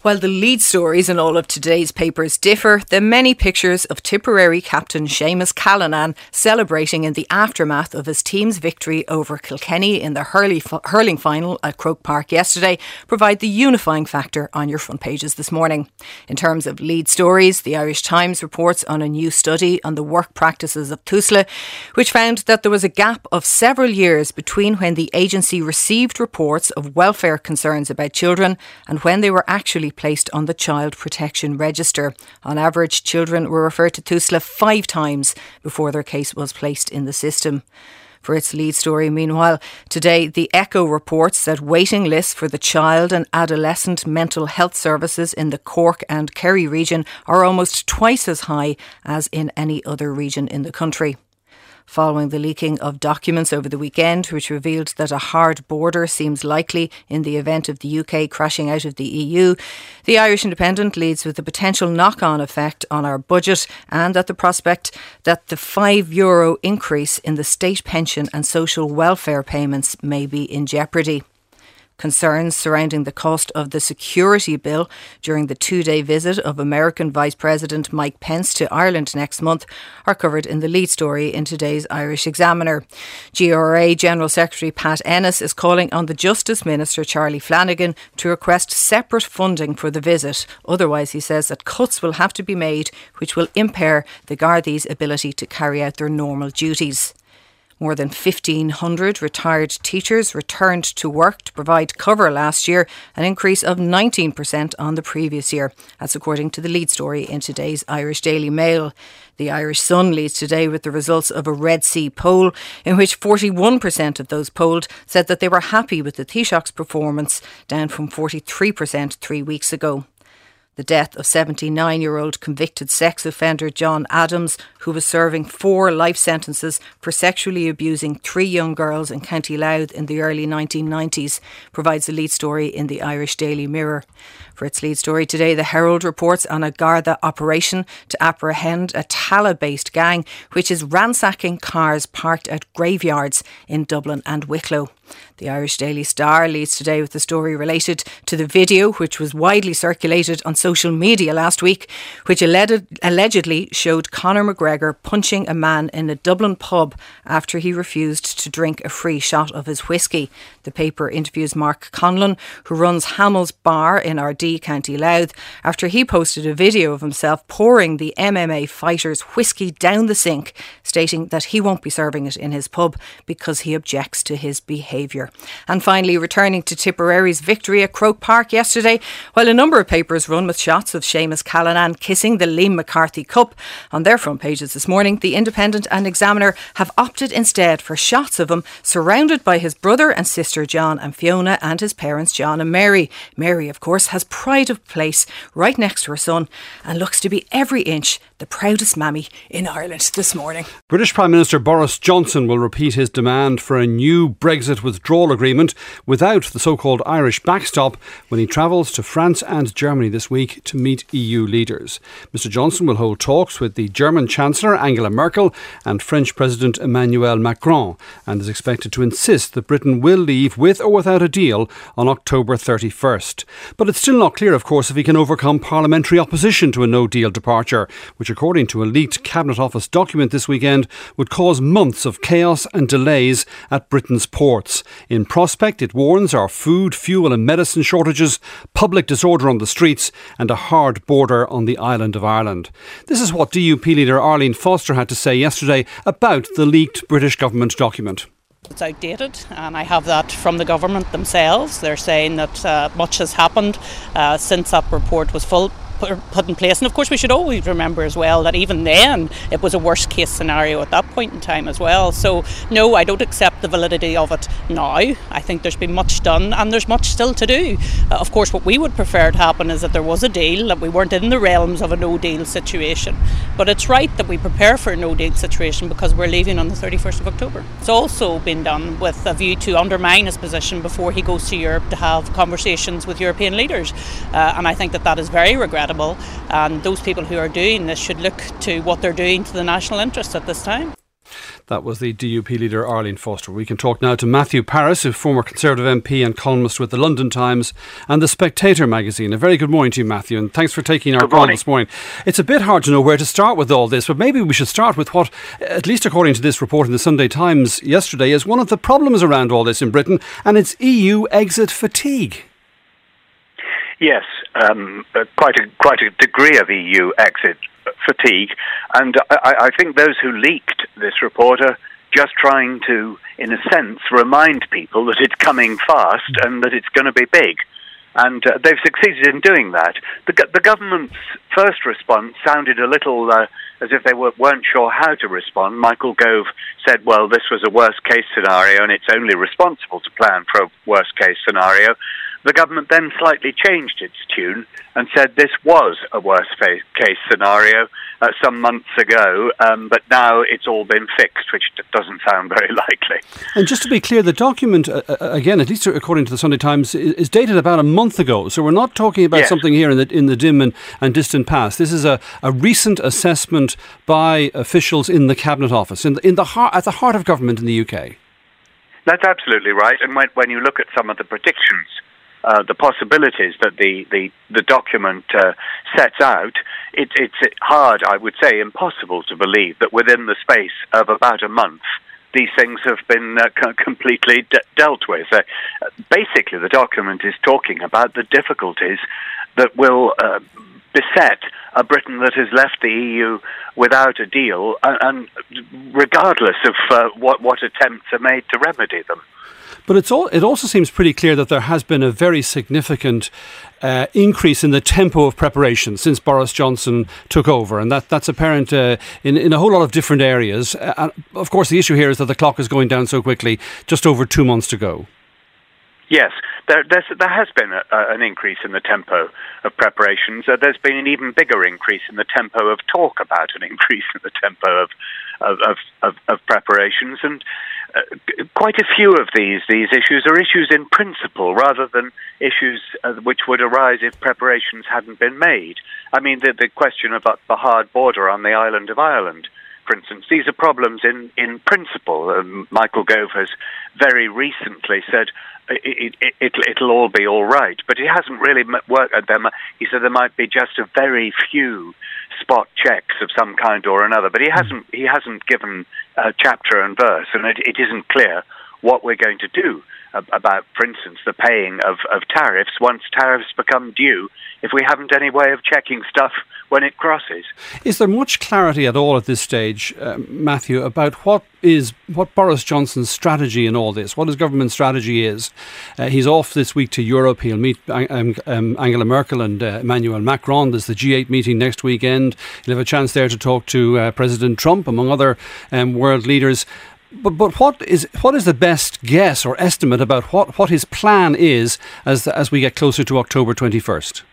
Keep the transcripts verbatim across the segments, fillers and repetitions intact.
While the lead stories in all of today's papers differ, the many pictures of Tipperary captain Seamus Callanan celebrating in the aftermath of his team's victory over Kilkenny in the hurley, hurling final at Croke Park yesterday provide the unifying factor on your front pages this morning. In terms of lead stories, the Irish Times reports on a new study on the work practices of TUSLA, which found that there was a gap of several years between when the agency received reports of welfare concerns about children and when they were actually placed on the Child Protection Register. On average, children were referred to TUSLA five times before their case was placed in the system. For its lead story, meanwhile, today the Echo reports that waiting lists for the child and adolescent mental health services in the Cork and Kerry region are almost twice as high as in any other region in the country. Following the leaking of documents over the weekend, which revealed that a hard border seems likely in the event of the U K crashing out of the E U, the Irish Independent leads with the potential knock-on effect on our budget and at the prospect that the five euro increase in the state pension and social welfare payments may be in jeopardy. Concerns surrounding the cost of the security bill during the two-day visit of American Vice President Mike Pence to Ireland next month are covered in the lead story in today's Irish Examiner. G R A General Secretary Pat Ennis is calling on the Justice Minister Charlie Flanagan to request separate funding for the visit. Otherwise, he says that cuts will have to be made which will impair the Gardaí's ability to carry out their normal duties. More than fifteen hundred retired teachers returned to work to provide cover last year, an increase of nineteen percent on the previous year. That's according to the lead story in today's Irish Daily Mail. The Irish Sun leads today with the results of a Red C poll in which forty-one percent of those polled said that they were happy with the Taoiseach's performance, down from forty-three percent three weeks ago. The death of seventy-nine-year-old convicted sex offender John Adams, who was serving four life sentences for sexually abusing three young girls in County Louth in the early nineteen nineties, provides a lead story in the Irish Daily Mirror. For its lead story today, the Herald reports on a Garda operation to apprehend a Tallaght-based gang which is ransacking cars parked at graveyards in Dublin and Wicklow. The Irish Daily Star leads today with the story related to the video which was widely circulated on social media last week, which allegedly showed Conor McGregor punching a man in a Dublin pub after he refused to drink a free shot of his whiskey. The paper interviews Mark Conlon, who runs Hamill's Bar in Ardee, County Louth, after he posted a video of himself pouring the M M A fighter's whiskey down the sink, stating that he won't be serving it in his pub because he objects to his behaviour. And finally, returning to Tipperary's victory at Croke Park yesterday, while a number of papers run with shots of Seamus Callanan kissing the Liam McCarthy Cup on their front pages this morning, the Independent and Examiner have opted instead for shots of him surrounded by his brother and sister John and Fiona and his parents John and Mary. Mary, of course, has pride of place right next to her son and looks to be every inch the proudest mammy in Ireland this morning. British Prime Minister Boris Johnson will repeat his demand for a new Brexit withdrawal agreement without the so-called Irish backstop when he travels to France and Germany this week to meet E U leaders. Mister Johnson will hold talks with the German Chancellor Angela Merkel and French President Emmanuel Macron and is expected to insist that Britain will leave with or without a deal on October thirty-first. But it's still not clear, of course, if he can overcome parliamentary opposition to a no-deal departure, which according to a leaked Cabinet Office document this weekend would cause months of chaos and delays at Britain's ports. In prospect, it warns are food, fuel and medicine shortages, public disorder on the streets and a hard border on the island of Ireland. This is what D U P leader Arlene Foster had to say yesterday about the leaked British government document. It's outdated, and I have that from the government themselves. They're saying that uh, much has happened uh, since that report was full. put in place. And of course we should always remember as well that even then it was a worst case scenario at that point in time as well. So no, I don't accept the validity of it now. I think there's been much done and there's much still to do. Uh, of course what we would prefer to happen is that there was a deal, that we weren't in the realms of a no deal situation. But it's right that we prepare for a no deal situation because we're leaving on the thirty-first of October. It's also been done with a view to undermine his position before he goes to Europe to have conversations with European leaders. Uh, and I think that that is very regrettable. And those people who are doing this should look to what they're doing to the national interest at this time. That was the D U P leader Arlene Foster. We can talk now to Matthew Parris, a former Conservative M P and columnist with the London Times and the Spectator magazine. A very good morning to you, Matthew, and thanks for taking our good call morning. this morning. It's a bit hard to know where to start with all this, but maybe we should start with what, at least according to this report in the Sunday Times yesterday, is one of the problems around all this in Britain, and it's E U exit fatigue. Yes, um, uh, quite a quite a degree of E U exit fatigue, and I, I think those who leaked this report are just trying to, in a sense, remind people that it's coming fast and that it's going to be big. And uh, they've succeeded in doing that. The, the government's first response sounded a little uh, as if they were, weren't sure how to respond. Michael Gove said, well, this was a worst-case scenario and it's only responsible to plan for a worst-case scenario. The government then slightly changed its tune and said this was a worst-case scenario uh, some months ago, um, but now it's all been fixed, which doesn't sound very likely. And just to be clear, the document, uh, again, at least according to the Sunday Times, is dated about a month ago. So we're not talking about yes. something here in the in the dim and, and distant past. This is a, a recent assessment by officials in the Cabinet Office, in the, in the heart, at the heart of government in the U K. That's absolutely right. And when, when you look at some of the predictions, Uh, the possibilities that the, the, the document uh, sets out, it, it's hard, I would say, impossible to believe that within the space of about a month, these things have been uh, c- completely de- dealt with. Uh, basically, the document is talking about the difficulties that will uh, beset a Britain that has left the E U without a deal, and, and regardless of uh, what, what attempts are made to remedy them. But it's all, it also seems pretty clear that there has been a very significant uh, increase in the tempo of preparation since Boris Johnson took over, and that, that's apparent uh, in, in a whole lot of different areas. Uh, and of course, the issue here is that the clock is going down so quickly, just over two months to go. Yes, there, there's, there has been a, a, an increase in the tempo of preparations. Uh, there's been an even bigger increase in the tempo of talk about an increase in the tempo of of, of, of, of preparations. And uh, quite a few of these these issues are issues in principle rather than issues uh, which would arise if preparations hadn't been made. I mean, the, the question about the hard border on the island of Ireland, for instance, these are problems in, in principle. Um, Michael Gove has very recently said it, it, it, it'll all be all right, but he hasn't really worked at them. He said there might be just a very few spot checks of some kind or another, but he hasn't he hasn't given uh, chapter and verse, and it, it isn't clear what we're going to do about, for instance, the paying of, of tariffs once tariffs become due, if we haven't any way of checking stuff when it crosses. Is there much clarity at all at this stage, uh, Matthew, about what is what Boris Johnson's strategy in all this, what his government strategy is? Uh, he's off this week to Europe. He'll meet um, um, Angela Merkel and uh, Emmanuel Macron. There's the G eight meeting next weekend. He'll have a chance there to talk to uh, President Trump, among other um, world leaders. But but what is what is the best guess or estimate about what, what his plan is as the, as we get closer to October twenty-first?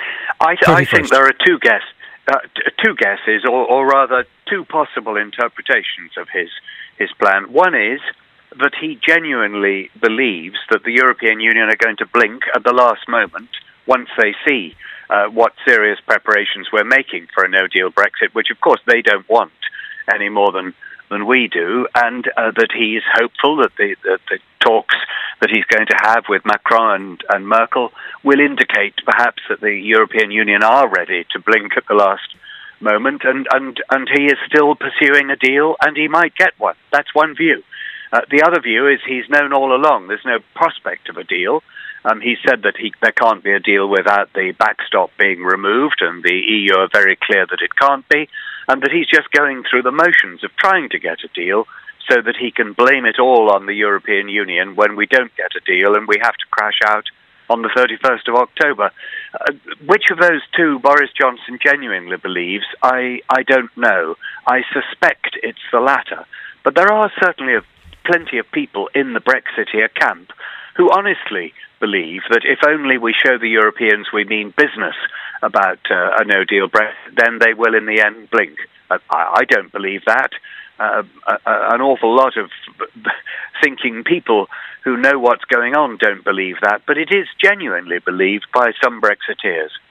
I, I think there are two guess uh, t- two guesses, or, or rather two possible interpretations of his his plan. One is that he genuinely believes that the European Union are going to blink at the last moment once they see uh, what serious preparations we're making for a no-deal Brexit, which of course they don't want any more than than we do, and uh, that he is hopeful that the, the, the talks that he's going to have with Macron and, and Merkel will indicate perhaps that the European Union are ready to blink at the last moment, and, and, and he is still pursuing a deal, and he might get one. That's one view. Uh, the other view is he's known all along there's no prospect of a deal. Um, he said that he, there can't be a deal without the backstop being removed, and the E U are very clear that it can't be, and that he's just going through the motions of trying to get a deal so that he can blame it all on the European Union when we don't get a deal and we have to crash out on the thirty-first of October. Uh, which of those two Boris Johnson genuinely believes, I, I don't know. I suspect it's the latter. But there are certainly a, plenty of people in the Brexiteer camp who honestly believe that if only we show the Europeans we mean business about uh, a no-deal Brexit, then they will in the end blink. Uh, I, I don't believe that. Uh, uh, an awful lot of thinking people who know what's going on don't believe that, but it is genuinely believed by some Brexiteers.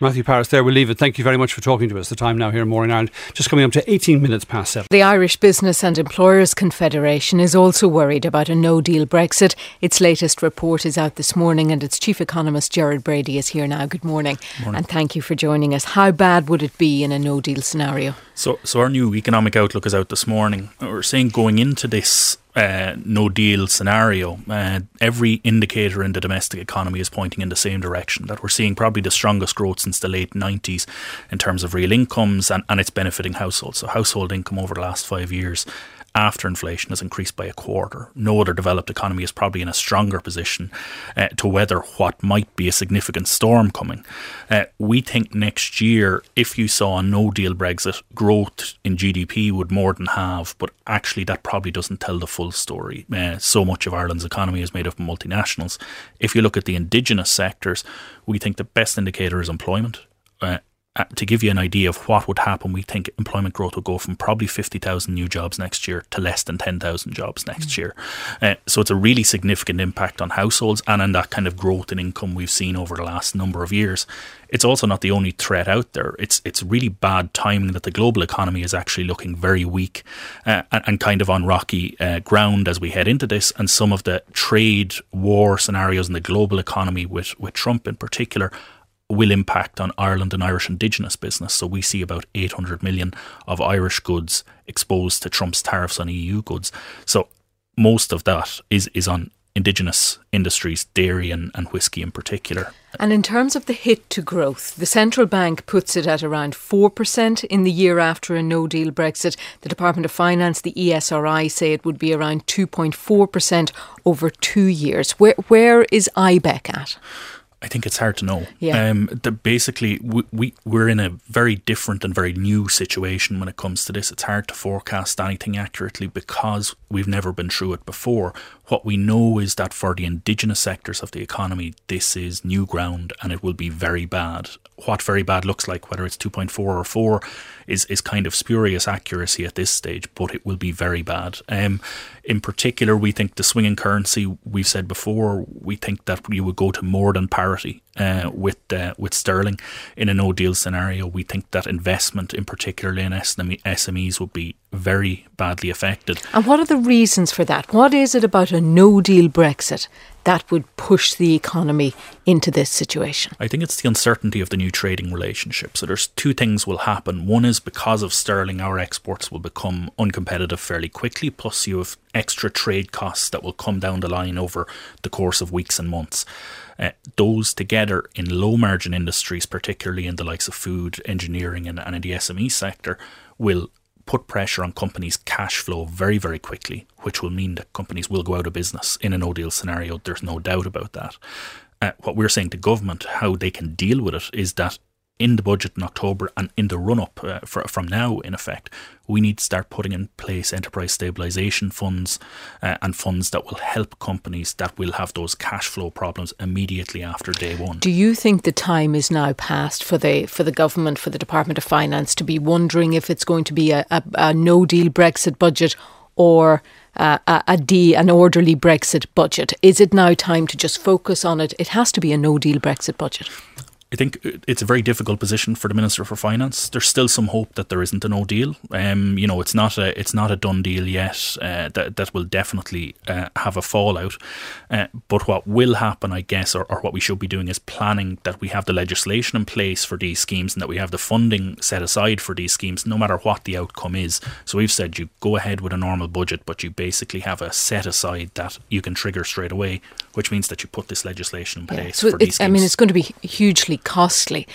Matthew Parris there. We'll leave it. Thank you very much for talking to us. The time now here in Morning Ireland, just coming up to eighteen minutes past seven. The Irish Business and Employers Confederation is also worried about a no-deal Brexit. Its latest report is out this morning and its chief economist Gerard Brady is here now. Good morning. morning. And thank you for joining us. How bad would it be in a no-deal scenario? So, so our new economic outlook is out this morning. We're saying going into this Uh, no deal scenario, uh, every indicator in the domestic economy is pointing in the same direction, that we're seeing probably the strongest growth since the late nineties in terms of real incomes, and, and it's benefiting households. So household income over the last five years after inflation has increased by a quarter. No other developed economy is probably in a stronger position uh, to weather what might be a significant storm coming. Uh, we think next year, if you saw a no-deal Brexit, growth in G D P would more than halve, but actually that probably doesn't tell the full story. Uh, so much of Ireland's economy is made up of multinationals. If you look at the indigenous sectors, we think the best indicator is employment. Uh, Uh, to give you an idea of what would happen, we think employment growth will go from probably fifty thousand new jobs next year to less than ten thousand jobs next mm. year. Uh, so it's a really significant impact on households and on that kind of growth in income we've seen over the last number of years. It's also not the only threat out there. It's it's really bad timing that the global economy is actually looking very weak uh, and, and kind of on rocky uh, ground as we head into this. And some of the trade war scenarios in the global economy with, with Trump in particular will impact on Ireland and Irish indigenous business. So we see about eight hundred million of Irish goods exposed to Trump's tariffs on E U goods. So most of that is, is on indigenous industries, dairy and, and whisky in particular. And in terms of the hit to growth, the central bank puts it at around four percent in the year after a no-deal Brexit. The Department of Finance, the E S R I, say it would be around two point four percent over two years. Where Where is I B E C at? I think it's hard to know. Yeah. Um, the, basically, we, we, we're in a very different and very new situation when it comes to this. It's hard to forecast anything accurately because we've never been through it before. What we know is that for the indigenous sectors of the economy, this is new ground and it will be very bad. What very bad looks like, whether it's two point four or four, is, is kind of spurious accuracy at this stage, but it will be very bad. Um, in particular, we think the swinging currency, we've said before, we think that you would go to more than parity uh, with uh, with sterling in a no-deal scenario. We think that investment, in particular in S M Es, would be very badly affected. And what are the reasons for that? What is it about a no-deal Brexit that would push the economy into this situation? I think it's the uncertainty of the new trading relationship. So there's two things will happen. One is because of sterling, our exports will become uncompetitive fairly quickly, plus you have extra trade costs that will come down the line over the course of weeks and months. Uh, those together in low margin industries, particularly in the likes of food, engineering and, and in the S M E sector, will put pressure on companies' cash flow very, very quickly, which will mean that companies will go out of business in a no-deal scenario. There's no doubt about that. Uh, what we're saying to government, how they can deal with it, is that in the budget in October and in the run-up uh, for, from now, in effect, we need to start putting in place enterprise stabilisation funds uh, and funds that will help companies that will have those cash flow problems immediately after day one. Do you think the time is now past for the for the government, for the Department of Finance, to be wondering if it's going to be a, a, a no-deal Brexit budget or uh, a, a de, an orderly Brexit budget? Is it now time to just focus on it? It has to be a no-deal Brexit budget. I think it's a very difficult position for the Minister for Finance. There's still some hope that there isn't a no deal. Um, you know, it's not a it's not a done deal yet. Uh, that that will definitely uh, have a fallout. Uh, but what will happen, I guess, or, or what we should be doing is planning that we have the legislation in place for these schemes and that we have the funding set aside for these schemes, no matter what the outcome is. So we've said you go ahead with a normal budget, but you basically have a set aside that you can trigger straight away, which means that you put this legislation in place yeah. so for these schemes. I mean, it's going to be hugely costly.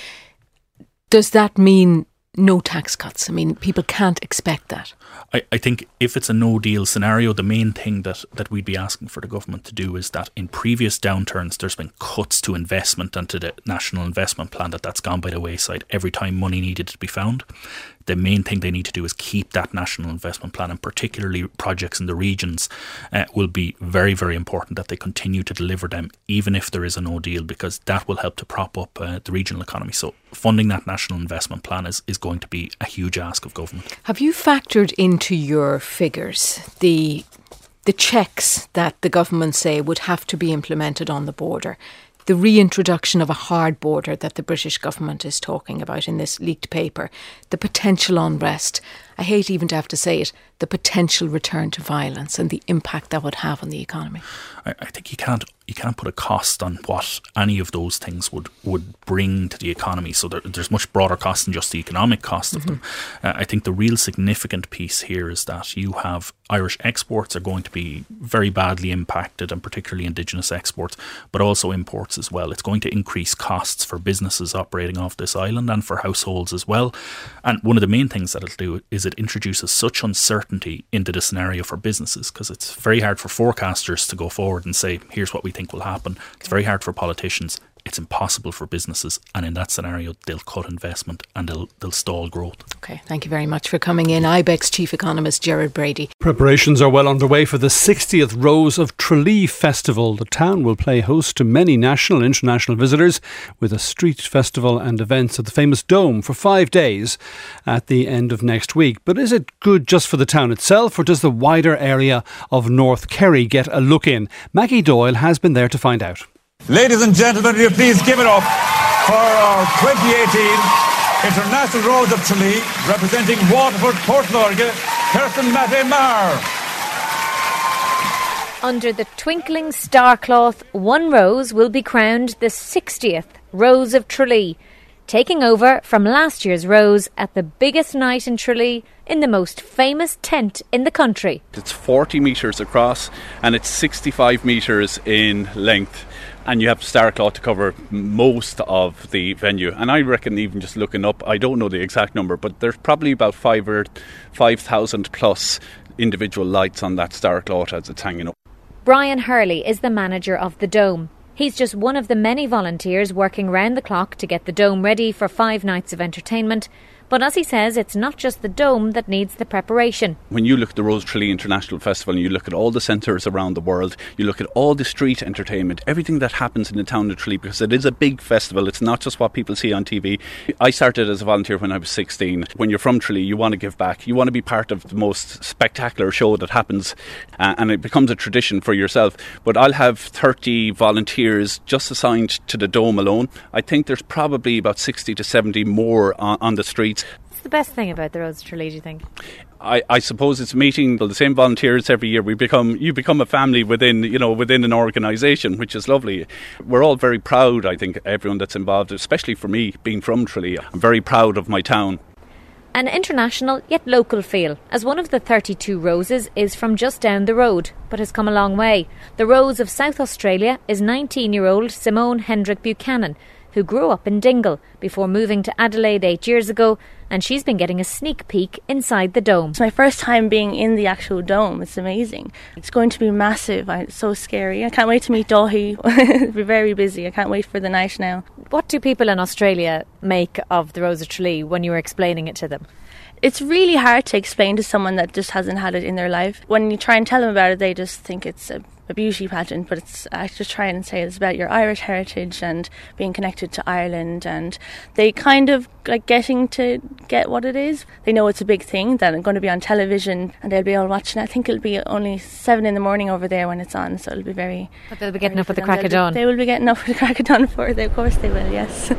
Does that mean no tax cuts? I mean, people can't expect that. I, I think if it's a no-deal scenario, the main thing that, that we'd be asking for the government to do is that in previous downturns, there's been cuts to investment and to the National Investment Plan that that's gone by the wayside every time money needed to be found. The main thing they need to do is keep that National Investment Plan, and particularly projects in the regions uh, will be very, very important that they continue to deliver them, even if there is a no deal, because that will help to prop up uh, the regional economy. So funding that National Investment Plan is, is going to be a huge ask of government. Have you factored into your figures the the checks that the government say would have to be implemented on the border? the reintroduction of a hard border that the British government is talking about in this leaked paper, the potential unrest, I hate even to have to say it, the potential return to violence and the impact that would have on the economy? I, I think you can't you can't put a cost on what any of those things would, would bring to the economy. So there, there's much broader cost than just the economic cost of mm-hmm. them. Uh, I think the real significant piece here is that you have Irish exports are going to be very badly impacted, and particularly Indigenous exports, but also imports as well. It's going to increase costs for businesses operating off this island and for households as well. And one of the main things that it'll do is it introduces such uncertainty into the scenario for businesses, because it's very hard for forecasters to go forward and say, here's what we think will happen. It's very hard for politicians. It's impossible for businesses, and in that scenario they'll cut investment and they'll, they'll stall growth. Okay, thank you very much for coming in. I BEC's Chief Economist Gerard Brady. Preparations are well underway for the sixtieth Rose of Tralee Festival. The town will play host to many national and international visitors, with a street festival and events at the famous Dome for five days at the end of next week. But is it good just for the town itself, or does the wider area of North Kerry get a look in? Maggie Doyle has been there to find out. Ladies and gentlemen, will you please give it up for our twenty eighteen International Rose of Tralee, representing Waterford, Portlaoise, Kirsten Matte Maher. Under the twinkling starcloth, one rose will be crowned the sixtieth Rose of Tralee, taking over from last year's rose at the biggest night in Tralee in the most famous tent in the country. It's forty metres across and it's sixty-five metres in length. And you have starcloth to cover most of the venue. And I reckon, even just looking up, I don't know the exact number, but there's probably about five or five thousand plus individual lights on that starcloth as it's hanging up. Brian Hurley is the manager of the Dome. He's just one of the many volunteers working round the clock to get the Dome ready for five nights of entertainment. But as he says, it's not just the Dome that needs the preparation. When you look at the Rose of Tralee International Festival and you look at all the centres around the world, you look at all the street entertainment, everything that happens in the town of Tralee, because it is a big festival, it's not just what people see on T V. I started as a volunteer when I was sixteen. When you're from Tralee, you want to give back. You want to be part of the most spectacular show that happens, uh, and it becomes a tradition for yourself. But I'll have thirty volunteers just assigned to the Dome alone. I think there's probably about sixty to seventy more on, on the streets. What's the best thing about the Rose of Tralee, do you think? I, I suppose it's meeting the same volunteers every year. We become you become a family within you know within an organisation, which is lovely. We're all very proud. I think everyone that's involved, especially for me being from Tralee, I'm very proud of my town. An international yet local feel, as one of the thirty-two roses is from just down the road, but has come a long way. The Rose of South Australia is nineteen-year-old Simone Hendrick Buchanan, who grew up in Dingle before moving to Adelaide eight years ago, and she's been getting a sneak peek inside the Dome. It's my first time being in the actual Dome. It's amazing. It's going to be massive. It's so scary. I can't wait to meet Daithí. It'll be very busy. I can't wait for the night now. What do people in Australia make of the Rose of Tralee when you were explaining it to them? It's really hard to explain to someone that just hasn't had it in their life. When you try and tell them about it, they just think it's a, a beauty pageant, but it's I just try and say it's about your Irish heritage and being connected to Ireland, and they kind of like getting to get what it is. They know it's a big thing, that I'm going to be on television and they'll be all watching. I think it'll be only seven in the morning over there when it's on, so it'll be very... But they'll be getting up at the crack of dawn. They will be getting up at the crack of dawn for it. Of course they will, yes.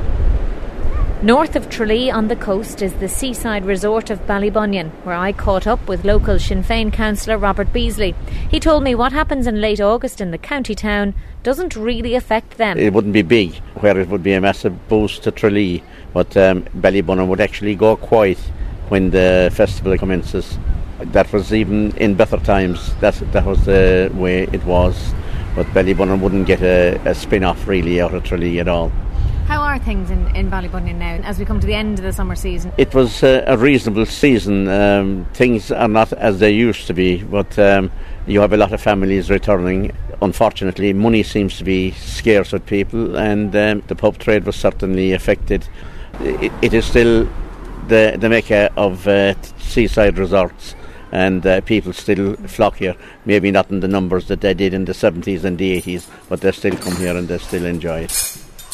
North of Tralee on the coast is the seaside resort of Ballybunion, where I caught up with local Sinn Féin councillor Robert Beasley. He told me what happens in late August in the county town doesn't really affect them. It wouldn't be big, where it would be a massive boost to Tralee, but um, Ballybunion would actually go quiet when the festival commences. That was even in better times, that, that was the way it was, but Ballybunion wouldn't get a, a spin-off really out of Tralee at all. How are things in, in Ballybunion now as we come to the end of the summer season? It was uh, a reasonable season. Um, things are not as they used to be, but um, you have a lot of families returning. Unfortunately, money seems to be scarce with people, and um, the pub trade was certainly affected. It, it is still the, the mecca of uh, seaside resorts, and uh, people still flock here. Maybe not in the numbers that they did in the seventies and the eighties, but they still come here and they still enjoy it.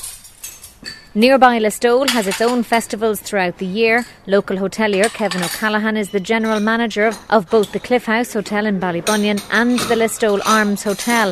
Nearby Listowel has its own festivals throughout the year. Local hotelier Kevin O'Callaghan is the general manager of, of both the Cliff House Hotel in Ballybunion and the Listowel Arms Hotel. He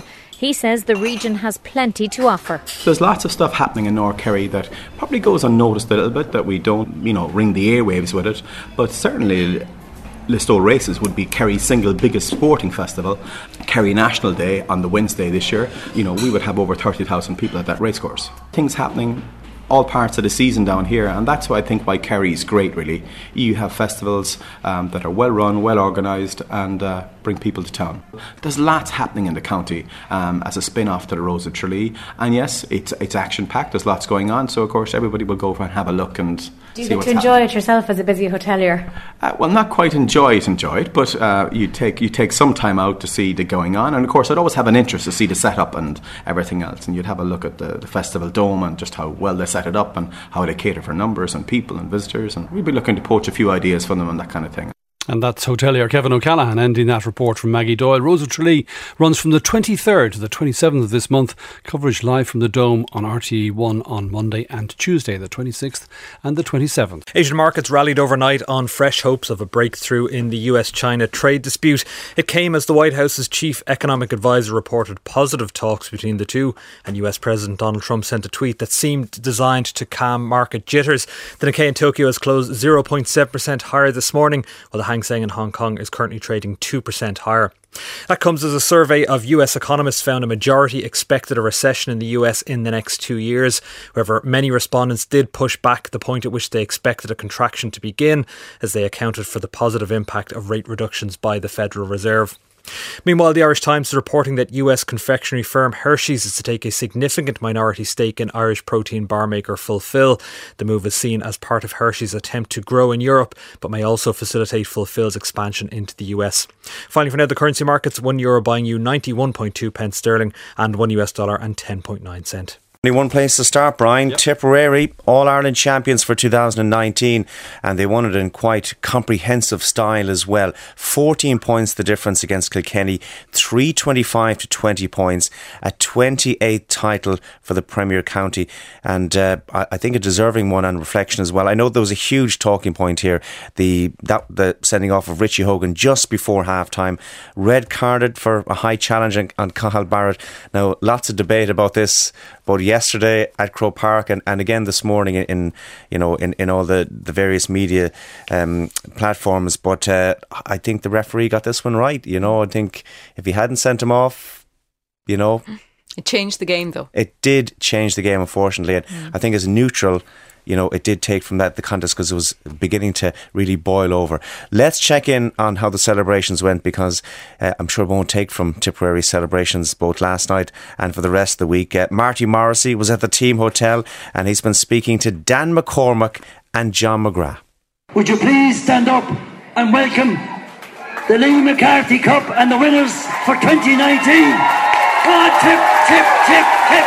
He says the region has plenty to offer. There's lots of stuff happening in North Kerry that probably goes unnoticed a little bit, that we don't, you know, ring the airwaves with it, but certainly Listowel Races would be Kerry's single biggest sporting festival. Kerry National Day on the Wednesday this year, you know, we would have over thirty thousand people at that racecourse. Things happening all parts of the season down here, and that's why I think why Kerry is great, really. You have festivals um, that are well run, well organised, and uh, bring people to town. There's lots happening in the county um, as a spin-off to the Rose of Tralee, and yes, it's it's action-packed, there's lots going on, so of course everybody will go over and have a look and Do you see get what's to enjoy happening. it yourself as a busy hotelier? Uh, well, not quite enjoy it, enjoy it, but uh, you take you take some time out to see the going on, and of course I'd always have an interest to see the setup and everything else, and you'd have a look at the, the festival dome and just how well they set it up and how they cater for numbers and people and visitors, and we'd be looking to poach a few ideas from them and that kind of thing. And that's hotelier Kevin O'Callaghan ending that report from Maggie Doyle. Rose of Tralee runs from the twenty-third to the twenty-seventh of this month. Coverage live from the Dome on R T E one on Monday and Tuesday, the twenty-sixth and the twenty-seventh. Asian markets rallied overnight on fresh hopes of a breakthrough in the U S China trade dispute. It came as the White House's chief economic advisor reported positive talks between the two, and U S President Donald Trump sent a tweet that seemed designed to calm market jitters. The Nikkei in Tokyo has closed zero point seven percent higher this morning, while the Hang Seng in Hong Kong is currently trading two percent higher. That comes as a survey of U S economists found a majority expected a recession in the U S in the next two years. However, many respondents did push back the point at which they expected a contraction to begin, as they accounted for the positive impact of rate reductions by the Federal Reserve. Meanwhile, the Irish Times is reporting that U S confectionery firm Hershey's is to take a significant minority stake in Irish protein bar maker Fulfill. The move is seen as part of Hershey's attempt to grow in Europe, but may also facilitate Fulfill's expansion into the U S. Finally, for now, the currency markets: one euro buying you ninety-one point two pence sterling and one U S dollar and ten point nine cent. Only one place to start, Brian. Yep. Tipperary, All-Ireland champions for two thousand nineteen, and they won it in quite comprehensive style as well. fourteen points the difference against Kilkenny, three twenty-five to twenty points, a twenty-eighth title for the Premier County, and uh, I think a deserving one on reflection as well. I know there was a huge talking point here, the that the sending off of Richie Hogan just before half-time, red carded for a high challenge on, on Cathal Barrett. Now, lots of debate about this, but yesterday at Croke Park and, and again this morning in, in you know in, in all the, the various media um, platforms, but uh, I think the referee got this one right. You know, I think if he hadn't sent him off, you know, it changed the game though. It did change the game, unfortunately, and mm. I think as neutral, you know, it did take from that the contest because it was beginning to really boil over. Let's check in on how the celebrations went, because uh, I'm sure it won't take from Tipperary celebrations both last night and for the rest of the week. Uh, Marty Morrissey was at the team hotel and he's been speaking to Dan McCormack and John McGrath. Would you please stand up and welcome the Lee McCarthy Cup and the winners for twenty nineteen. Come on, tip, tip, tip, tip,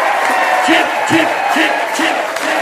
tip, tip, tip, tip.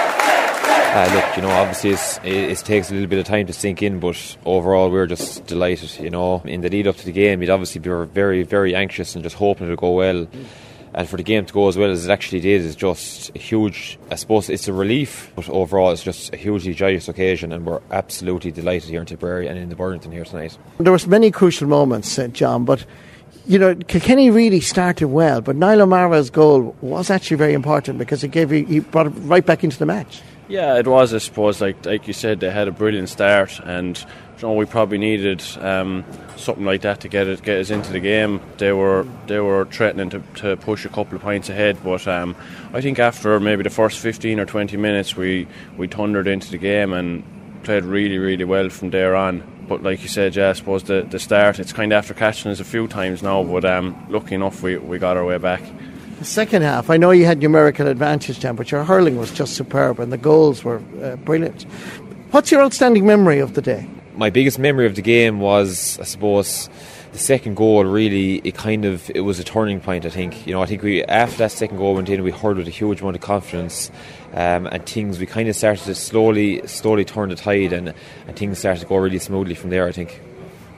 Uh, look, you know, obviously it's, it takes a little bit of time to sink in, but overall we're just delighted, you know. In the lead up to the game, you'd obviously be very, very anxious and just hoping it would go well. And for the game to go as well as it actually did is just a huge, I suppose it's a relief, but overall it's just a hugely joyous occasion, and we're absolutely delighted here in Tipperary and in the Burlington here tonight. There was many crucial moments, uh, John, but you know, Kilkenny really started well, but Niall O'Mara's goal was actually very important because it gave he, he brought it right back into the match. Yeah, it was, I suppose. Like like you said, they had a brilliant start, and you know, we probably needed um, something like that to get it get us into the game. They were they were threatening to, to push a couple of points ahead, but um, I think after maybe the first fifteen or twenty minutes, we we thundered into the game and played really really well from there on. But like you said, yeah, I suppose the the start, it's kind of after catching us a few times now, but um, lucky enough we we got our way back. The second half, I know you had numerical advantage then, but your hurling was just superb and the goals were uh, brilliant. What's your outstanding memory of the day? My biggest memory of the game was, I suppose, the second goal. Really, it kind of it was a turning point. I think you know, I think we after that second goal went in, we hurled with a huge amount of confidence, um, and things we kind of started to slowly, slowly turn the tide, and, and things started to go really smoothly from there, I think.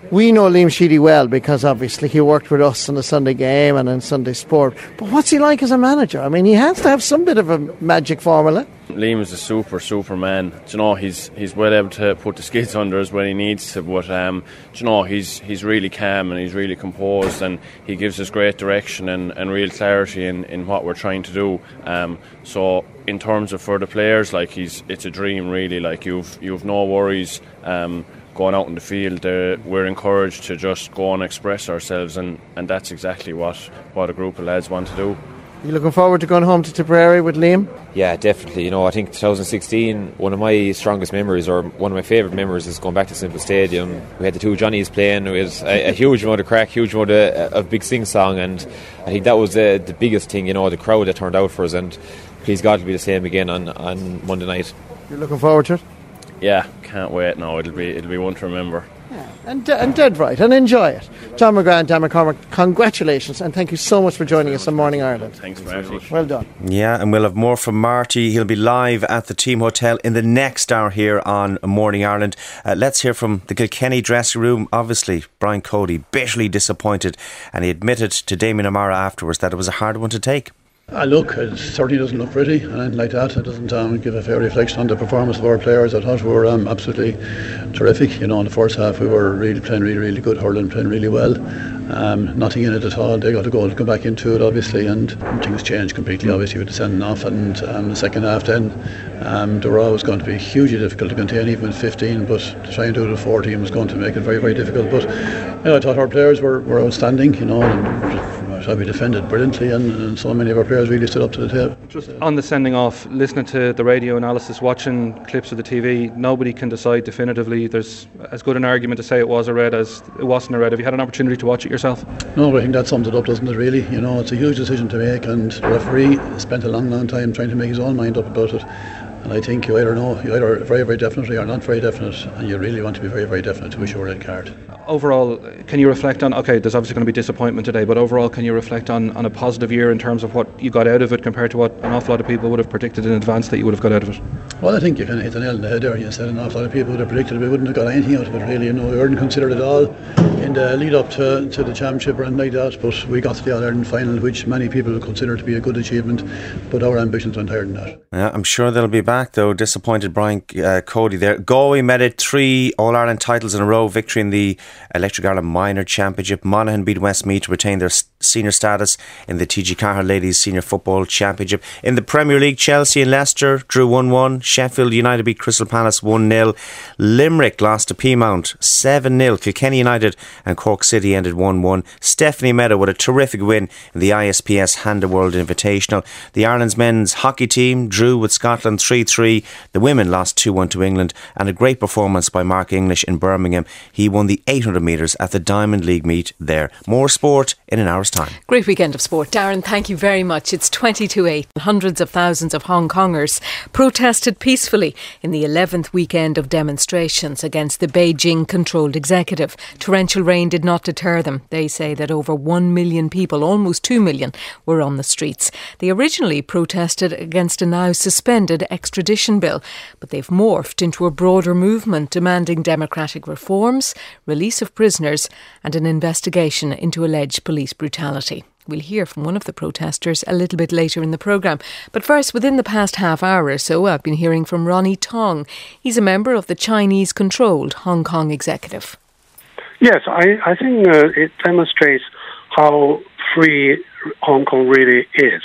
we know Liam Sheedy well because obviously he worked with us on the Sunday Game and in Sunday Sport. But what's he like as a manager? I mean, he has to have some bit of a magic formula. Liam is a super, super man. Do you know, he's he's well able to put the skids under us when he needs to, but um, do you know, he's he's really calm and he's really composed, and he gives us great direction and, and real clarity in, in what we're trying to do. Um, so in terms of for the players, like he's it's a dream really. Like you've you've no worries. Um, going out in the field, uh, we're encouraged to just go and express ourselves, and, and that's exactly what, what a group of lads want to do. You looking forward to going home to Tipperary with Liam? Yeah, definitely. You know, I think twenty sixteen, one of my strongest memories, or one of my favourite memories, is going back to Simple Stadium. We had the two Johnnies playing. It was a, a huge amount of crack, huge amount of, of big sing-song, and I think that was uh, the biggest thing, you know, the crowd that turned out for us, and please God it'll be the same again on, on Monday night. You're looking forward to it? Yeah, can't wait. No, it'll be it'll be one to remember. Yeah, and, and dead right, and enjoy it. John McGrath, Dan McCormack, congratulations, and thank you so much for joining us on Morning Ireland. Thanks very much. Well done. Yeah, and we'll have more from Marty. He'll be live at the Team Hotel in the next hour here on Morning Ireland. Uh, let's hear from the Kilkenny dressing room. Obviously, Brian Cody bitterly disappointed, and he admitted to Damien O'Meara afterwards that it was a hard one to take. I look, it certainly doesn't look pretty and anything like that. It doesn't um, give a fair reflection on the performance of our players. I thought we were um, absolutely terrific. You know, in the first half we were really playing really, really good hurling, playing really well. Um, nothing in it at all. They got a goal to go back into it, obviously, and things changed completely, obviously, with the sending off. And um, the second half then, um, the Raw was going to be hugely difficult to contain, even with fifteen, but to try and do it with fourteen was going to make it very, very difficult. But yeah, I thought our players were, were outstanding, you know, and we defended brilliantly, and, and so many of our players really stood up to the table. Just on the sending off, listening to the radio analysis, watching clips of the T V, nobody can decide definitively. There's as good an argument to say it was a red as it wasn't a red. Have you had an opportunity to watch it yourself? No, but I think that sums it up, doesn't it, really? You know, it's a huge decision to make, and the referee spent a long, long time trying to make his own mind up about it. And I think you either know, you either very, very definitely or not very definite, and you really want to be very, very definite to issue a red card. Overall, can you reflect on, okay, there's obviously going to be disappointment today, but overall, can you reflect on, on a positive year in terms of what you got out of it compared to what an awful lot of people would have predicted in advance that you would have got out of it? Well, I think you can hit the nail on the head there. You said an awful lot of people would have predicted we wouldn't have got anything out of it, really. You know, we weren't considered at all in the lead up to, to the championship or anything like that, but we got to the All-Ireland final, which many people consider to be a good achievement, but our ambitions went higher than that. Yeah, I'm sure they'll be back, though. Disappointed Brian uh, Cody there. Galway made it three All-Ireland titles in a row, victory in the Electric Ireland Minor Championship. Monaghan beat Westmeath to retain their senior status in the T G Carr Ladies Senior Football Championship. In the Premier League, Chelsea and Leicester drew one one. Sheffield United beat Crystal Palace one nil. Limerick lost to Peamount seven nil. Kilkenny United and Cork City ended one one. Stephanie Meadow with a terrific win in the I S P S Handa World Invitational. The Ireland's men's hockey team drew with Scotland three three. The women lost two one to England, and a great performance by Mark English in Birmingham. He won the eight hundred metres at the Diamond League meet there. More sport in an hour's time. Great weekend of sport. Darren, thank you very much. It's twenty to eight. Hundreds of thousands of Hong Kongers protested peacefully in the eleventh weekend of demonstrations against the Beijing-controlled executive. Torrential rain did not deter them. They say that over one million people, almost two million, were on the streets. They originally protested against a now suspended extradition bill, but they've morphed into a broader movement demanding democratic reforms, release of prisoners and an investigation into alleged police brutality. We'll hear from one of the protesters a little bit later in the programme. But first, within the past half hour or so, I've been hearing from Ronnie Tong. He's a member of the Chinese-controlled Hong Kong executive. Yes, I, I think uh, it demonstrates how free Hong Kong really is.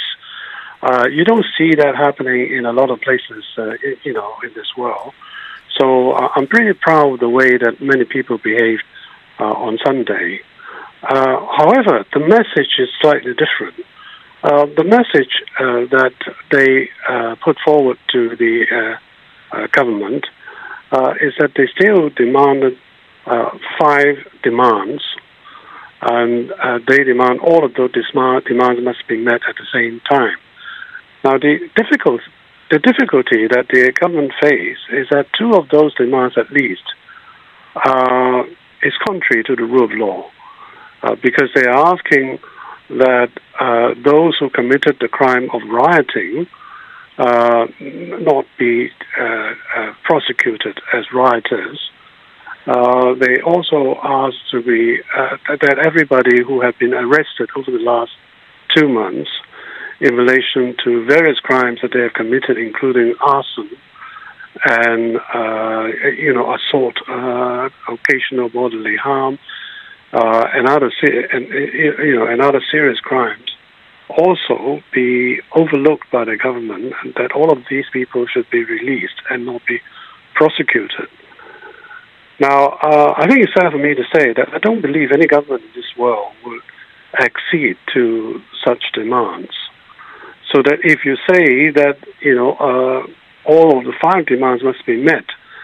Uh, you don't see that happening in a lot of places, uh, you know, in this world. So uh, I'm pretty proud of the way that many people behaved uh, on Sunday. Uh, however, the message is slightly different. Uh, the message uh, that they uh, put forward to the uh, uh, government uh, is that they still demanded uh, five demands, and uh, they demand all of those demands must be met at the same time. Now, the difficult, the difficulty that the government face is that two of those demands, at least, uh, is contrary to the rule of law. Uh, because they are asking that uh, those who committed the crime of rioting uh, not be uh, uh, prosecuted as rioters, Uh, they also asked to be uh, that everybody who have been arrested over the last two months in relation to various crimes that they have committed, including arson and uh, you know assault, uh, occasional bodily harm, uh, and other se- and you know and other serious crimes, also be overlooked by the government, and that all of these people should be released and not be prosecuted. Now, uh, I think it's fair for me to say that I don't believe any government in this world would accede to such demands. So that if you say that, you know, uh, all of the five demands must be met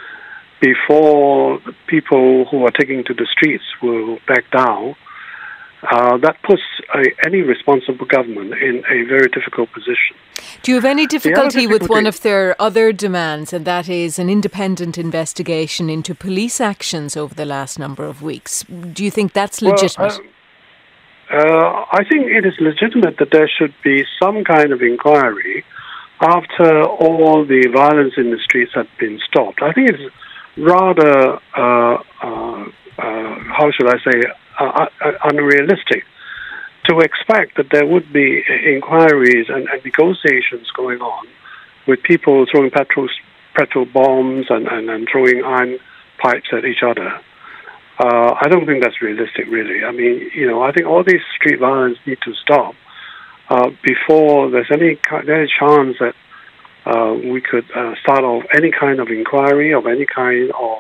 before the people who are taking to the streets will back down, uh, that puts a, any responsible government in a very difficult position. Do you have any difficulty, difficulty with one of their other demands, and that is an independent investigation into police actions over the last number of weeks? Do you think that's legitimate? Well, uh, uh, I think it is legitimate that there should be some kind of inquiry after all the violence in the streets had been stopped. I think it's rather, uh, uh, uh, how should I say, uh, uh, unrealistic to expect that there would be inquiries and, and negotiations going on with people throwing petrol, petrol bombs and, and, and throwing iron pipes at each other. Uh, I don't think that's realistic, really. I mean, you know, I think all these street violence need to stop uh, before there's any, any chance that uh, we could uh, start off any kind of inquiry of any kind of,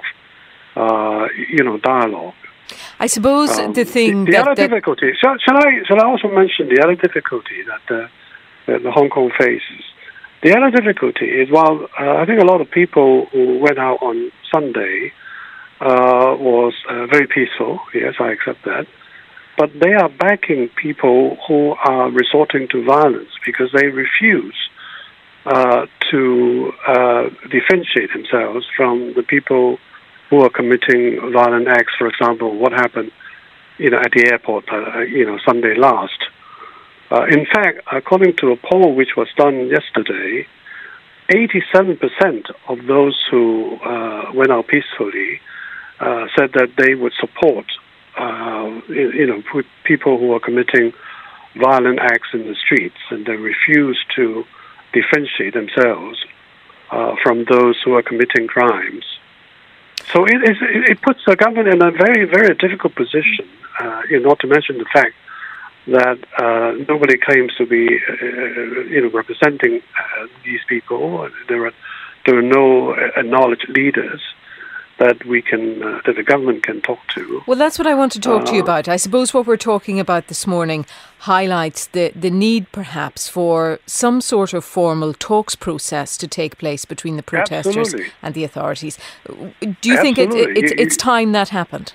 uh, you know, dialogue. I suppose um, the thing the, the that... other that difficulty, shall, shall, I, shall I also mention the other difficulty that, uh, that the Hong Kong faces? The other difficulty is, while uh, I think a lot of people who went out on Sunday uh, was uh, very peaceful, yes, I accept that, but they are backing people who are resorting to violence because they refuse uh, to uh, differentiate themselves from the people who are committing violent acts. For example, what happened, you know, at the airport, uh, you know, Sunday last. Uh, in fact, according to a poll which was done yesterday, eighty-seven percent of those who uh, went out peacefully uh, said that they would support, uh, you, you know, people who are committing violent acts in the streets, and they refuse to differentiate themselves uh, from those who are committing crimes. So it, is, it puts the government in a very, very difficult position, uh, you know, not to mention the fact that uh, nobody claims to be, uh, you know, representing uh, these people. There are there are no acknowledged leaders that we can, uh, that the government can talk to. Well, that's what I want to talk uh, to you about. I suppose what we're talking about this morning highlights the, the need, perhaps, for some sort of formal talks process to take place between the protesters absolutely. and the authorities. Do you absolutely. think it, it, it's, it's time that happened?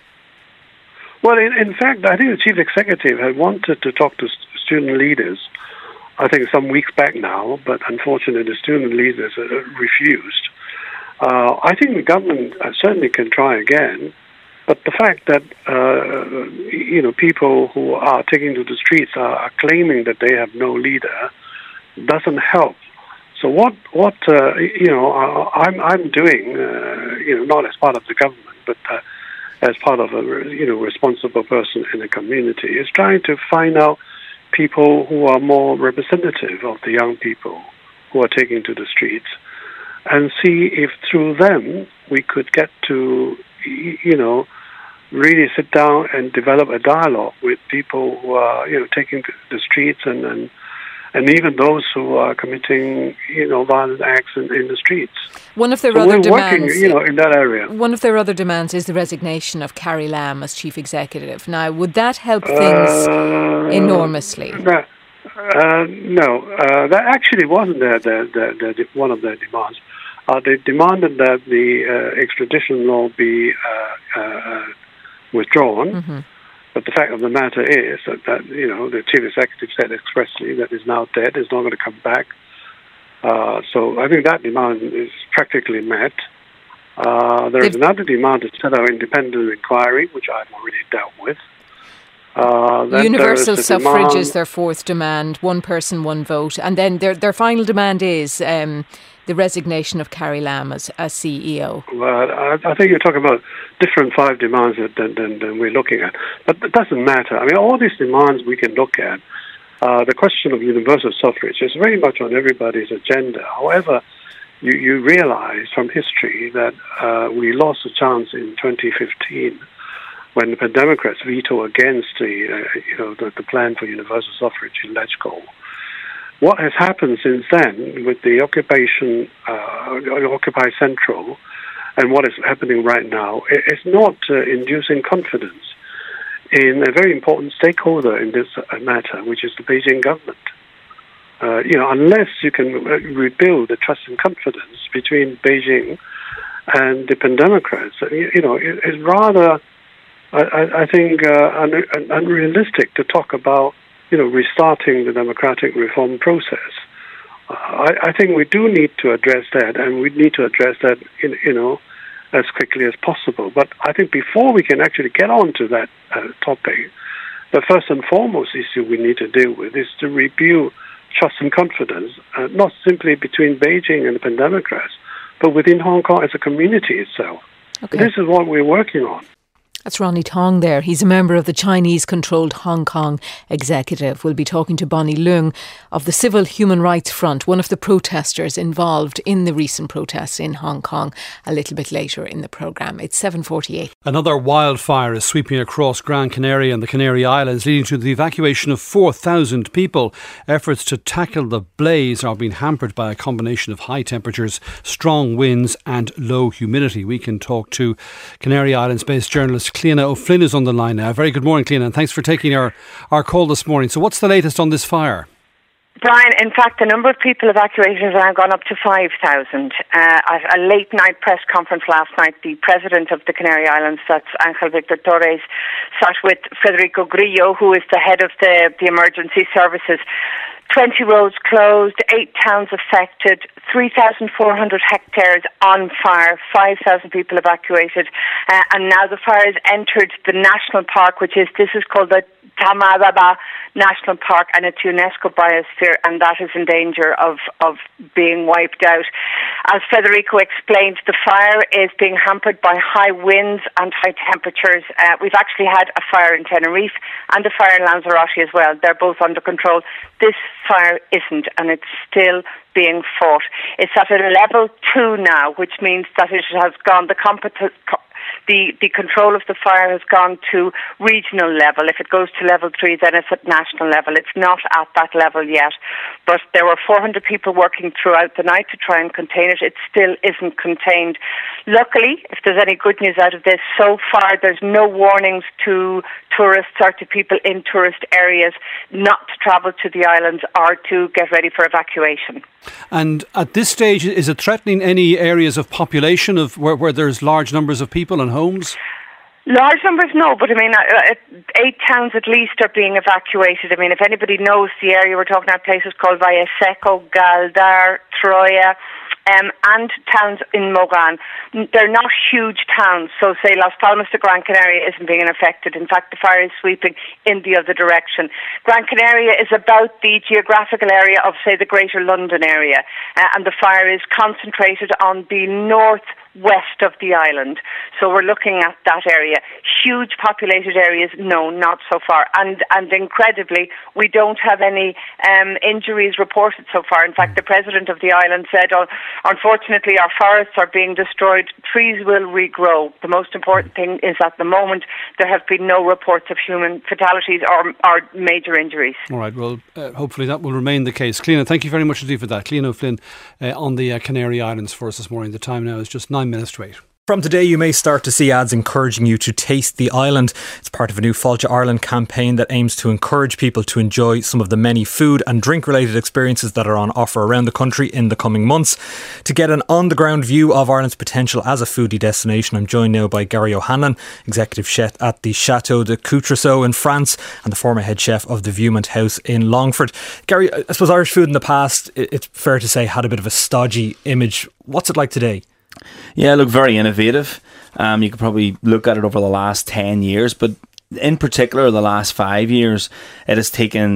Well, in, in fact, I think the chief executive had wanted to talk to student leaders, I think some weeks back now, but unfortunately the student leaders uh, refused. Uh, I think the government uh, certainly can try again, but the fact that uh, you know people who are taking to the streets are, are claiming that they have no leader doesn't help. So what what uh, you know I'm I'm doing uh, you know not as part of the government, but uh, as part of a you know responsible person in the community, is trying to find out people who are more representative of the young people who are taking to the streets, and see if through them we could get to, you know, really sit down and develop a dialogue with people who are, you know, taking to the streets and and, and even those who are committing, you know, violent acts in, in the streets. One of their so other we're demands, working, you know, in that area. One of their other demands is the resignation of Carrie Lam as chief executive. Now, would that help things uh, enormously? That, uh, no, uh, that actually wasn't their, their, their, their, one of their demands. Uh, they demanded that the uh, extradition law be uh, uh, withdrawn, mm-hmm. but the fact of the matter is that, that you know the chief executive said expressly that it's now dead, it's not going to come back. Uh, so I think that demand is practically met. Uh, there is another demand to set up independent inquiry, which I've already dealt with. Uh, Universal suffrage is their fourth demand, one person, one vote. And then their their final demand is um, the resignation of Carrie Lam as, as C E O? Well, I, I think you're talking about different five demands than, than, than we're looking at. But it doesn't matter. I mean, all these demands we can look at. Uh, the question of universal suffrage is very much on everybody's agenda. However, you, you realize from history that uh, we lost a chance in twenty fifteen when the Democrats vetoed against the, uh, you know, the, the plan for universal suffrage in Letchgow. What has happened since then with the occupation, uh, Occupy Central, and what is happening right now, is not uh, inducing confidence in a very important stakeholder in this matter, which is the Beijing government. Uh, you know, unless you can rebuild the trust and confidence between Beijing and the Democrats, you know, it, it's rather, I, I think, uh, un, unrealistic to talk about, you know, restarting the democratic reform process. Uh, I, I think we do need to address that, and we need to address that, in, you know, as quickly as possible. But I think before we can actually get on to that uh, topic, the first and foremost issue we need to deal with is to rebuild trust and confidence, uh, not simply between Beijing and the Democrats, but within Hong Kong as a community itself. Okay. This is what we're working on. That's Ronnie Tong there. He's a member of the Chinese-controlled Hong Kong executive. We'll be talking to Bonnie Leung of the Civil Human Rights Front, one of the protesters involved in the recent protests in Hong Kong, a little bit later in the programme. It's seven forty-eight. Another wildfire is sweeping across Gran Canaria and the Canary Islands, leading to the evacuation of four thousand people. Efforts to tackle the blaze are being hampered by a combination of high temperatures, strong winds and low humidity. We can talk to Canary Islands-based journalist Cliona O'Flynn is on the line now. Very good morning, Cliona, and thanks for taking our, our call this morning. So what's the latest on this fire? Brian, in fact, the number of people evacuated has now gone up to five thousand. Uh, at a late-night press conference last night, the president of the Canary Islands, that's Ángel Victor Torres, sat with Federico Grillo, who is the head of the, the emergency services. twenty roads closed, eight towns affected, three thousand four hundred hectares on fire, five thousand people evacuated, uh, and now the fire has entered the national park, which is, this is called the Tamaraba National Park, and it's UNESCO biosphere, and that is in danger of, of being wiped out. As Federico explained, the fire is being hampered by high winds and high temperatures. Uh, we've actually had a fire in Tenerife and a fire in Lanzarote as well. They're both under control. This fire isn't, and it's still being fought. It's at a level two now, which means that it has gone, the competence, The, the control of the fire has gone to regional level. If it goes to level three, then it's at national level. It's not at that level yet. But there were four hundred people working throughout the night to try and contain it. It still isn't contained. Luckily, if there's any good news out of this, so far there's no warnings to tourists or to people in tourist areas not to travel to the islands or to get ready for evacuation. And at this stage, is it threatening any areas of population of where, where there's large numbers of people and homes? Large numbers, no, but I mean, uh, eight towns at least are being evacuated. I mean, if anybody knows the area, we're talking about places called Valleseco, Galdar, Troya, Um, and towns in Mogan. They're not huge towns, so say Las Palmas de Gran Canaria isn't being affected. In fact, the fire is sweeping in the other direction. Gran Canaria is about the geographical area of, say, the Greater London area, uh, and the fire is concentrated on the north west of the island. So we're looking at that area. Huge populated areas, no, not so far. And and incredibly, we don't have any um, injuries reported so far. In fact, the president of the island said, oh, unfortunately, our forests are being destroyed. Trees will regrow. The most important thing is at the moment there have been no reports of human fatalities or, or major injuries. All right, well, uh, hopefully that will remain the case. Cliona, thank you very much indeed for that. Cliona O'Flynn uh, on the uh, Canary Islands for us this morning. The time now is just nine minutes to eight. From today, you may start to see ads encouraging you to taste the island. It's part of a new Fáilte Ireland campaign that aims to encourage people to enjoy some of the many food and drink related experiences that are on offer around the country in the coming months. To get an on-the-ground view of Ireland's potential as a foodie destination, I'm joined now by Gary O'Hanlon, Executive Chef at the Chateau de Coutreceau in France and the former head chef of the Viewment House in Longford. Gary, I suppose Irish food in the past, it's fair to say, had a bit of a stodgy image. What's it like today? Yeah, look, very innovative. Um, you could probably look at it over the last ten years, but in particular the last five years, it has taken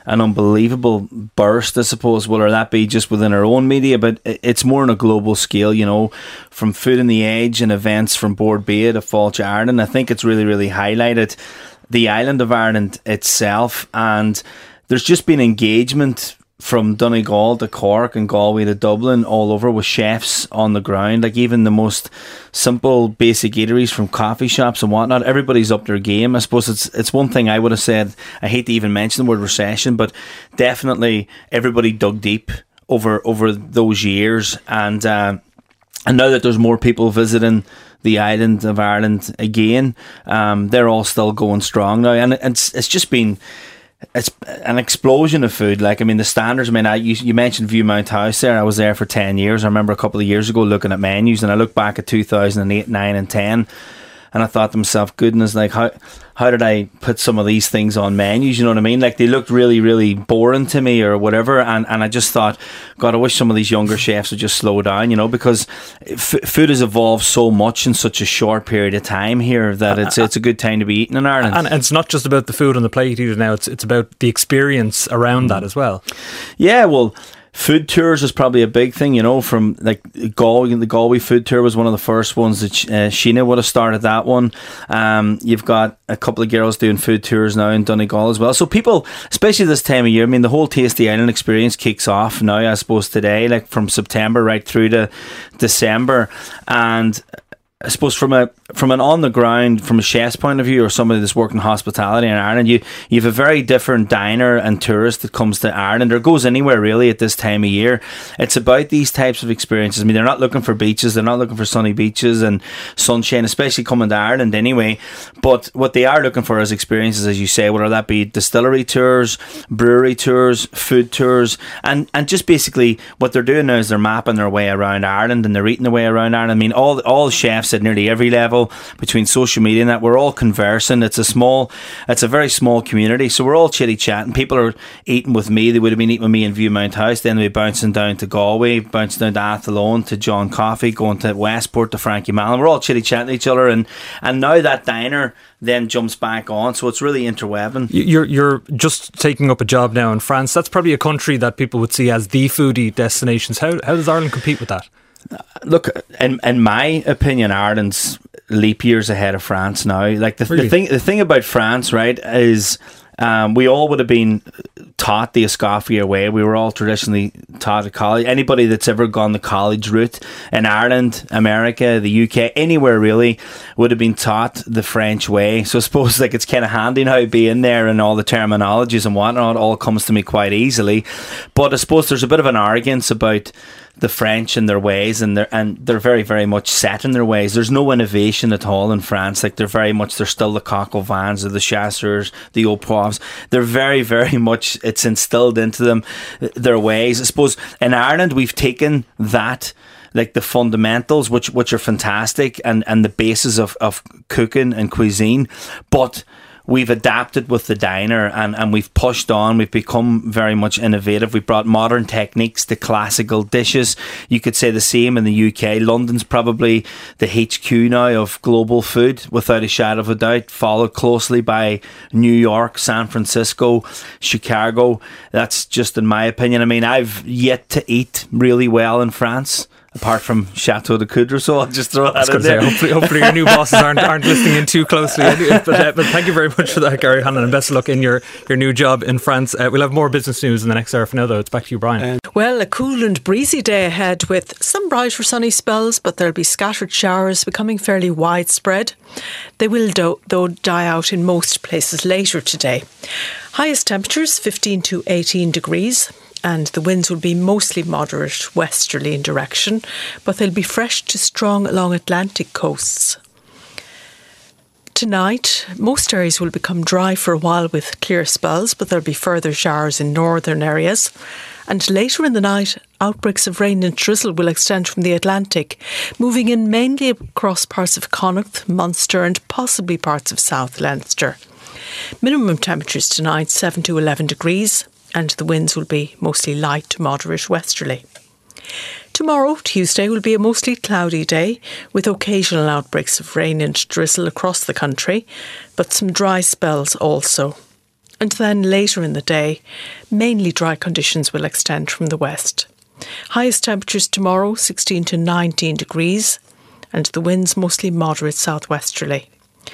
an unbelievable burst, I suppose. Will that be just within our own media? But it's more on a global scale, you know, from Food on the Edge and events from Board Bay to Fáilte Ireland. I think it's really, really highlighted the island of Ireland itself. And there's just been engagement from Donegal to Cork and Galway to Dublin, all over, with chefs on the ground. Like even the most simple basic eateries from coffee shops and whatnot, everybody's up their game. I suppose it's it's one thing I would have said, I hate to even mention the word recession, but definitely everybody dug deep over over those years. And uh, and now that there's more people visiting the island of Ireland again, um, they're all still going strong now. And it's it's just been... it's an explosion of food. Like, I mean, the standards, I mean, I, you, you mentioned Viewmount House there. I was there for ten years. I remember a couple of years ago looking at menus, and I look back at two thousand eight, nine and ten, and I thought to myself, goodness, like, how how did I put some of these things on menus? You know what I mean? Like, they looked really, really boring to me or whatever, and, and I just thought, God, I wish some of these younger chefs would just slow down, you know, because f- food has evolved so much in such a short period of time here that it's it's a good time to be eating in Ireland. And it's not just about the food on the plate either now, it's, it's about the experience around mm. that as well. Yeah, well... food tours is probably a big thing, you know, from like Galway. The Galway food tour was one of the first ones that uh, Sheena would have started that one. Um, you've got a couple of girls doing food tours now in Donegal as well. So people, especially this time of year, I mean, the whole Taste the Island experience kicks off now, I suppose, today, like from September right through to December. And I suppose from a from an on the ground, from a chef's point of view, or somebody that's working hospitality in Ireland, you you have a very different diner and tourist that comes to Ireland or goes anywhere really at this time of year. It's about these types of experiences. I mean, they're not looking for beaches, they're not looking for sunny beaches and sunshine, especially coming to Ireland anyway. But what they are looking for is experiences, as you say, whether that be distillery tours, brewery tours, food tours, and and just basically what they're doing now is they're mapping their way around Ireland and they're eating their way around Ireland. I mean, all all chefs at nearly every level, between social media and that, we're all conversing. It's a small, it's a very small community, so we're all chitty chatting. People are eating with me. They would have been eating with me in Viewmount House, then they'd be bouncing down to Galway, bouncing down to Athlone, to John Coffey, going to Westport, to Frankie Mallon. We're all chitty chatting to each other, and and now that diner then jumps back on, so it's really interwebbing. You're you're just taking up a job now in France. That's probably a country that people would see as the foodie destinations. How how does Ireland compete with that? Look, in in my opinion, Ireland's leap years ahead of France now. Like the, really? the thing, the thing about France, right, is um, we all would have been taught the Escoffier way. We were all traditionally taught at college. Anybody that's ever gone the college route in Ireland, America, the U K, anywhere really, would have been taught the French way. So I suppose like it's kind of handy now being there, and all the terminologies and whatnot all comes to me quite easily. But I suppose there's a bit of an arrogance about the French and their ways, and they're and they're very very much set in their ways. There's no innovation at all in France. Like they're very much they're still the coq au vins, the chasseurs, the au poivres. They're very very much, it's instilled into them their ways. I suppose in Ireland we've taken that, like the fundamentals, which which are fantastic, and and the basis of of cooking and cuisine, but we've adapted with the diner, and, and we've pushed on. We've become very much innovative. We've brought modern techniques to classical dishes. You could say the same in the U K. London's probably the H Q now of global food, without a shadow of a doubt, followed closely by New York, San Francisco, Chicago. That's just in my opinion. I mean, I've yet to eat really well in France, apart from Chateau de Coudre, so I'll just throw that in there. Say, hopefully, hopefully your new bosses aren't aren't listening in too closely. But, uh, but thank you very much for that, Gary Hanlon, and best of luck in your, your new job in France. Uh, we'll have more business news in the next hour. For now, though, it's back to you, Brian. Well, a cool and breezy day ahead with some bright or sunny spells, but there'll be scattered showers becoming fairly widespread. They will, do, though, die out in most places later today. Highest temperatures fifteen to eighteen degrees. And the winds will be mostly moderate westerly in direction, but they'll be fresh to strong along Atlantic coasts. Tonight, most areas will become dry for a while with clear spells, but there'll be further showers in northern areas. And later in the night, outbreaks of rain and drizzle will extend from the Atlantic, moving in mainly across parts of Connacht, Munster and possibly parts of South Leinster. Minimum temperatures tonight, seven to eleven degrees. And the winds will be mostly light to moderate westerly. Tomorrow, Tuesday, will be a mostly cloudy day with occasional outbreaks of rain and drizzle across the country, but some dry spells also. And then later in the day, mainly dry conditions will extend from the west. Highest temperatures tomorrow, sixteen to nineteen degrees, and the winds mostly moderate southwesterly.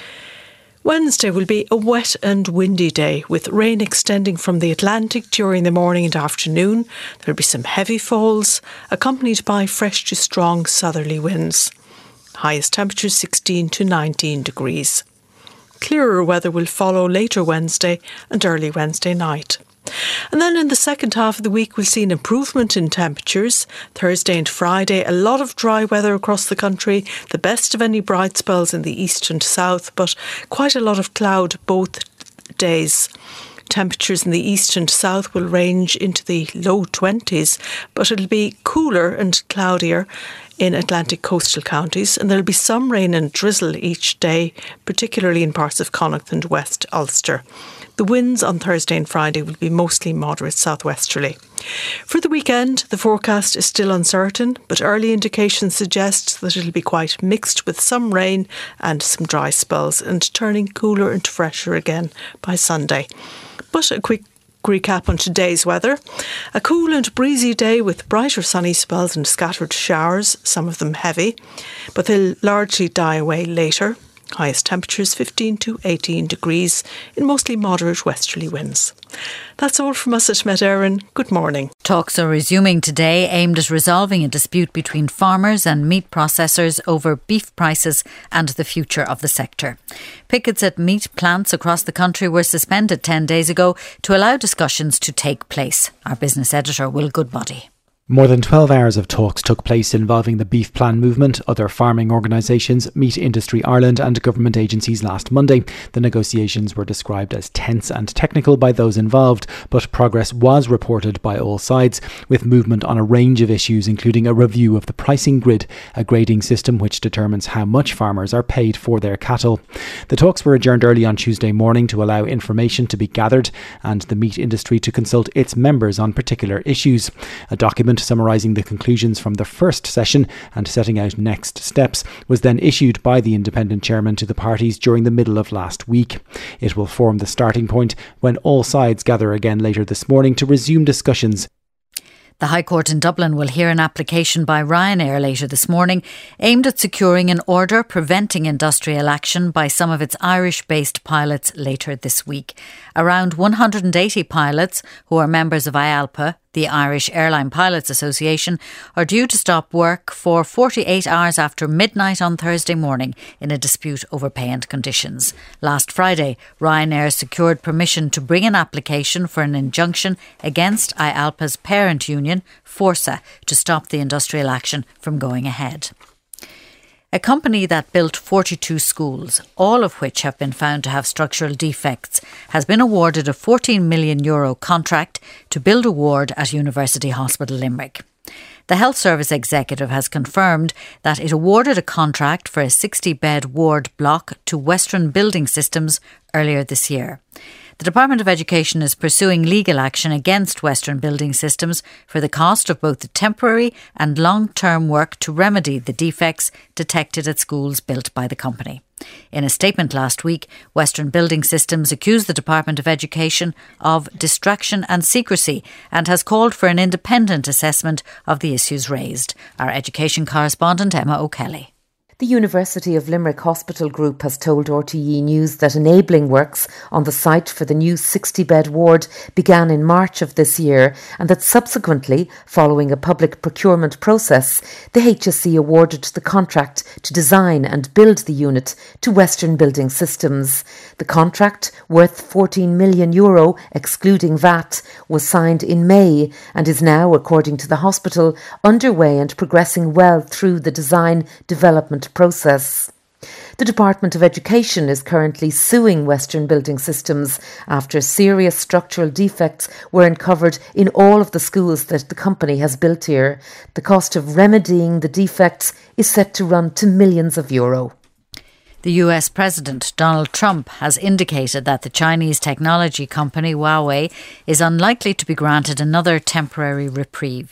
Wednesday will be a wet and windy day, with rain extending from the Atlantic during the morning and afternoon. There will be some heavy falls, accompanied by fresh to strong southerly winds. Highest temperatures sixteen to nineteen degrees. Clearer weather will follow later Wednesday and early Wednesday night. And then in the second half of the week, we'll see an improvement in temperatures. Thursday and Friday, a lot of dry weather across the country, the best of any bright spells in the east and south, but quite a lot of cloud both days. Temperatures in the east and south will range into the low twenties, but it'll be cooler and cloudier in Atlantic coastal counties, and there'll be some rain and drizzle each day, particularly in parts of Connacht and West Ulster. The winds on Thursday and Friday will be mostly moderate southwesterly. For the weekend, the forecast is still uncertain, but early indications suggest that it'll be quite mixed with some rain and some dry spells, and turning cooler and fresher again by Sunday. But a quick recap on today's weather. A cool and breezy day with brighter sunny spells and scattered showers, some of them heavy, but they'll largely die away later. Highest temperatures fifteen to eighteen degrees in mostly moderate westerly winds. That's all from us at Met Éireann. Good morning. Talks are resuming today, aimed at resolving a dispute between farmers and meat processors over beef prices and the future of the sector. Pickets at meat plants across the country were suspended ten days ago to allow discussions to take place. Our business editor, Will Goodbody. More than twelve hours of talks took place involving the Beef Plan movement, other farming organisations, Meat Industry Ireland and government agencies last Monday. The negotiations were described as tense and technical by those involved, but progress was reported by all sides, with movement on a range of issues, including a review of the pricing grid, a grading system which determines how much farmers are paid for their cattle. The talks were adjourned early on Tuesday morning to allow information to be gathered and the meat industry to consult its members on particular issues. A document summarising the conclusions from the first session and setting out next steps was then issued by the independent chairman to the parties during the middle of last week. It will form the starting point when all sides gather again later this morning to resume discussions. The High Court in Dublin will hear an application by Ryanair later this morning aimed at securing an order preventing industrial action by some of its Irish-based pilots later this week. Around one hundred eighty pilots who are members of I A L P A, the Irish Airline Pilots Association, are due to stop work for forty-eight hours after midnight on Thursday morning in a dispute over pay and conditions. Last Friday, Ryanair secured permission to bring an application for an injunction against I A L P A's parent union, Forsa, to stop the industrial action from going ahead. A company that built forty-two schools, all of which have been found to have structural defects, has been awarded a fourteen million euro contract to build a ward at University Hospital Limerick. The Health Service executive has confirmed that it awarded a contract for a sixty-bed ward block to Western Building Systems earlier this year. The Department of Education is pursuing legal action against Western Building Systems for the cost of both the temporary and long-term work to remedy the defects detected at schools built by the company. In a statement last week, Western Building Systems accused the Department of Education of distraction and secrecy and has called for an independent assessment of the issues raised. Our education correspondent Emma O'Kelly. The University of Limerick Hospital Group has told R T E News that enabling works on the site for the new sixty-bed ward began in March of this year, and that subsequently, following a public procurement process, the H S C awarded the contract to design and build the unit to Western Building Systems. The contract, worth fourteen million euro, excluding V A T, was signed in May and is now, according to the hospital, underway and progressing well through the design development process. The Department of Education is currently suing Western Building Systems after serious structural defects were uncovered in all of the schools that the company has built here. The cost of remedying the defects is set to run to millions of euro. The U S President Donald Trump has indicated that the Chinese technology company Huawei is unlikely to be granted another temporary reprieve.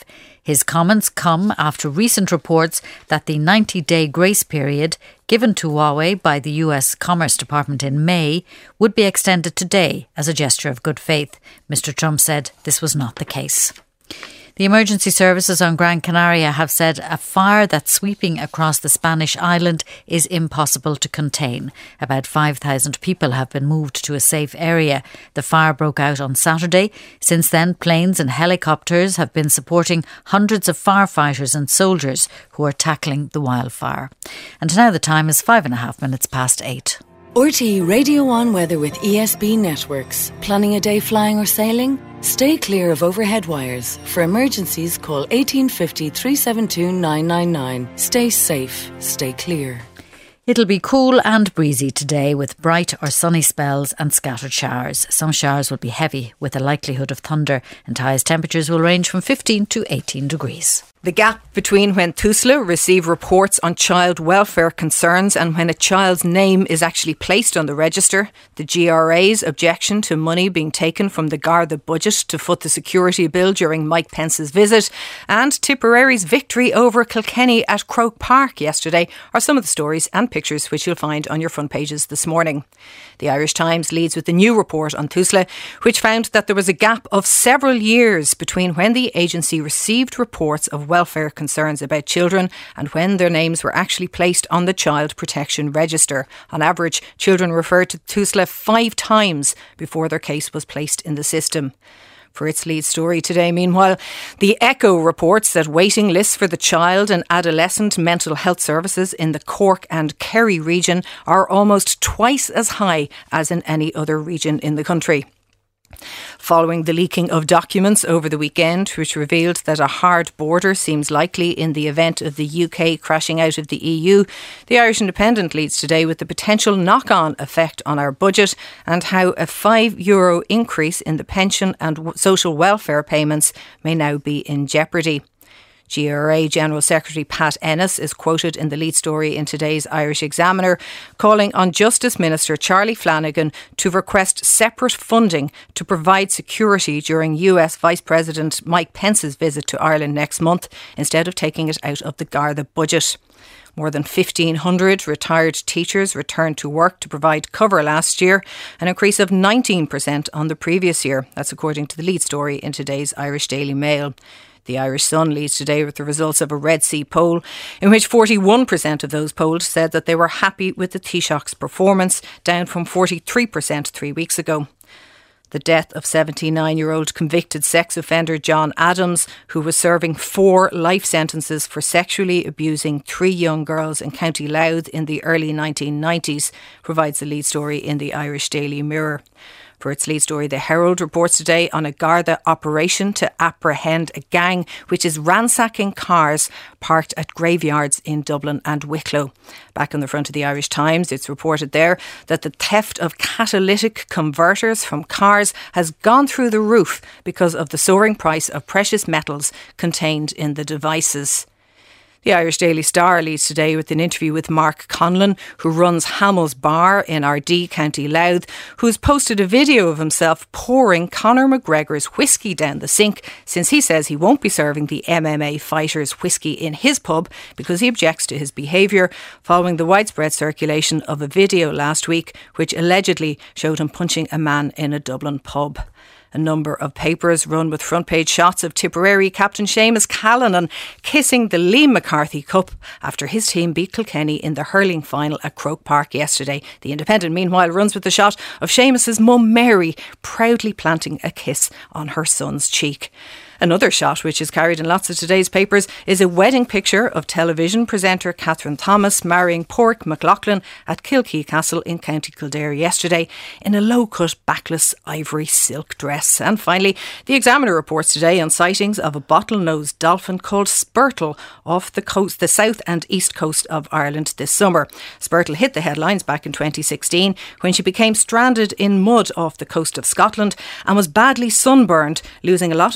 His comments come after recent reports that the ninety-day grace period given to Huawei by the U S Commerce Department in May would be extended today as a gesture of good faith. Mister Trump said this was not the case. The emergency services on Gran Canaria have said a fire that's sweeping across the Spanish island is impossible to contain. About five thousand people have been moved to a safe area. The fire broke out on Saturday. Since then, planes and helicopters have been supporting hundreds of firefighters and soldiers who are tackling the wildfire. And now the time is five and a half minutes past eight. R T É Radio one weather with E S B Networks. Planning a day flying or sailing? Stay clear of overhead wires. For emergencies, call eighteen fifty, three seven two, nine nine nine. Stay safe. Stay clear. It'll be cool and breezy today with bright or sunny spells and scattered showers. Some showers will be heavy with a likelihood of thunder, and highest temperatures will range from fifteen to eighteen degrees. The gap between when TUSLA receive reports on child welfare concerns and when a child's name is actually placed on the register, the G R A's objection to money being taken from the Garda budget to foot the security bill during Mike Pence's visit, and Tipperary's victory over Kilkenny at Croke Park yesterday are some of the stories and pictures which you'll find on your front pages this morning. The Irish Times leads with the new report on TUSLA, which found that there was a gap of several years between when the agency received reports of welfare concerns about children and when their names were actually placed on the Child Protection Register. On average, children referred to TUSLA five times before their case was placed in the system. For its lead story today, meanwhile, the Echo reports that waiting lists for the child and adolescent mental health services in the Cork and Kerry region are almost twice as high as in any other region in the country. Following the leaking of documents over the weekend, which revealed that a hard border seems likely in the event of the U K crashing out of the E U, the Irish Independent leads today with the potential knock-on effect on our budget and how a five euro increase in the pension and social welfare payments may now be in jeopardy. G R A General Secretary Pat Ennis is quoted in the lead story in today's Irish Examiner, calling on Justice Minister Charlie Flanagan to request separate funding to provide security during U S Vice President Mike Pence's visit to Ireland next month, instead of taking it out of the Garda budget. More than fifteen hundred retired teachers returned to work to provide cover last year, an increase of nineteen percent on the previous year. That's according to the lead story in today's Irish Daily Mail. The Irish Sun leads today with the results of a Red C poll in which forty-one percent of those polled said that they were happy with the Taoiseach's performance, down from forty-three percent three weeks ago. The death of seventy-nine-year-old convicted sex offender John Adams, who was serving four life sentences for sexually abusing three young girls in County Louth in the early nineteen nineties, provides the lead story in the Irish Daily Mirror. For its lead story, the Herald reports today on a Garda operation to apprehend a gang which is ransacking cars parked at graveyards in Dublin and Wicklow. Back on the front of the Irish Times, it's reported there that the theft of catalytic converters from cars has gone through the roof because of the soaring price of precious metals contained in the devices. The Irish Daily Star leads today with an interview with Mark Conlon, who runs Hamel's Bar in Ardee, County Louth, who's posted a video of himself pouring Conor McGregor's whiskey down the sink, since he says he won't be serving the M M A fighter's whiskey in his pub because he objects to his behaviour, following the widespread circulation of a video last week which allegedly showed him punching a man in a Dublin pub. A number of papers run with front page shots of Tipperary captain Seamus Callanan kissing the Liam McCarthy Cup after his team beat Kilkenny in the hurling final at Croke Park yesterday. The Independent, meanwhile, runs with the shot of Seamus's mum Mary proudly planting a kiss on her son's cheek. Another shot, which is carried in lots of today's papers, is a wedding picture of television presenter Catherine Thomas marrying Pork McLaughlin at Kilkee Castle in County Kildare yesterday in a low-cut backless ivory silk dress. And finally, the Examiner reports today on sightings of a bottlenose dolphin called Spurtle off the coast, the south and east coast of Ireland this summer. Spurtle hit the headlines back in twenty sixteen when she became stranded in mud off the coast of Scotland and was badly sunburned, losing a lot of skin on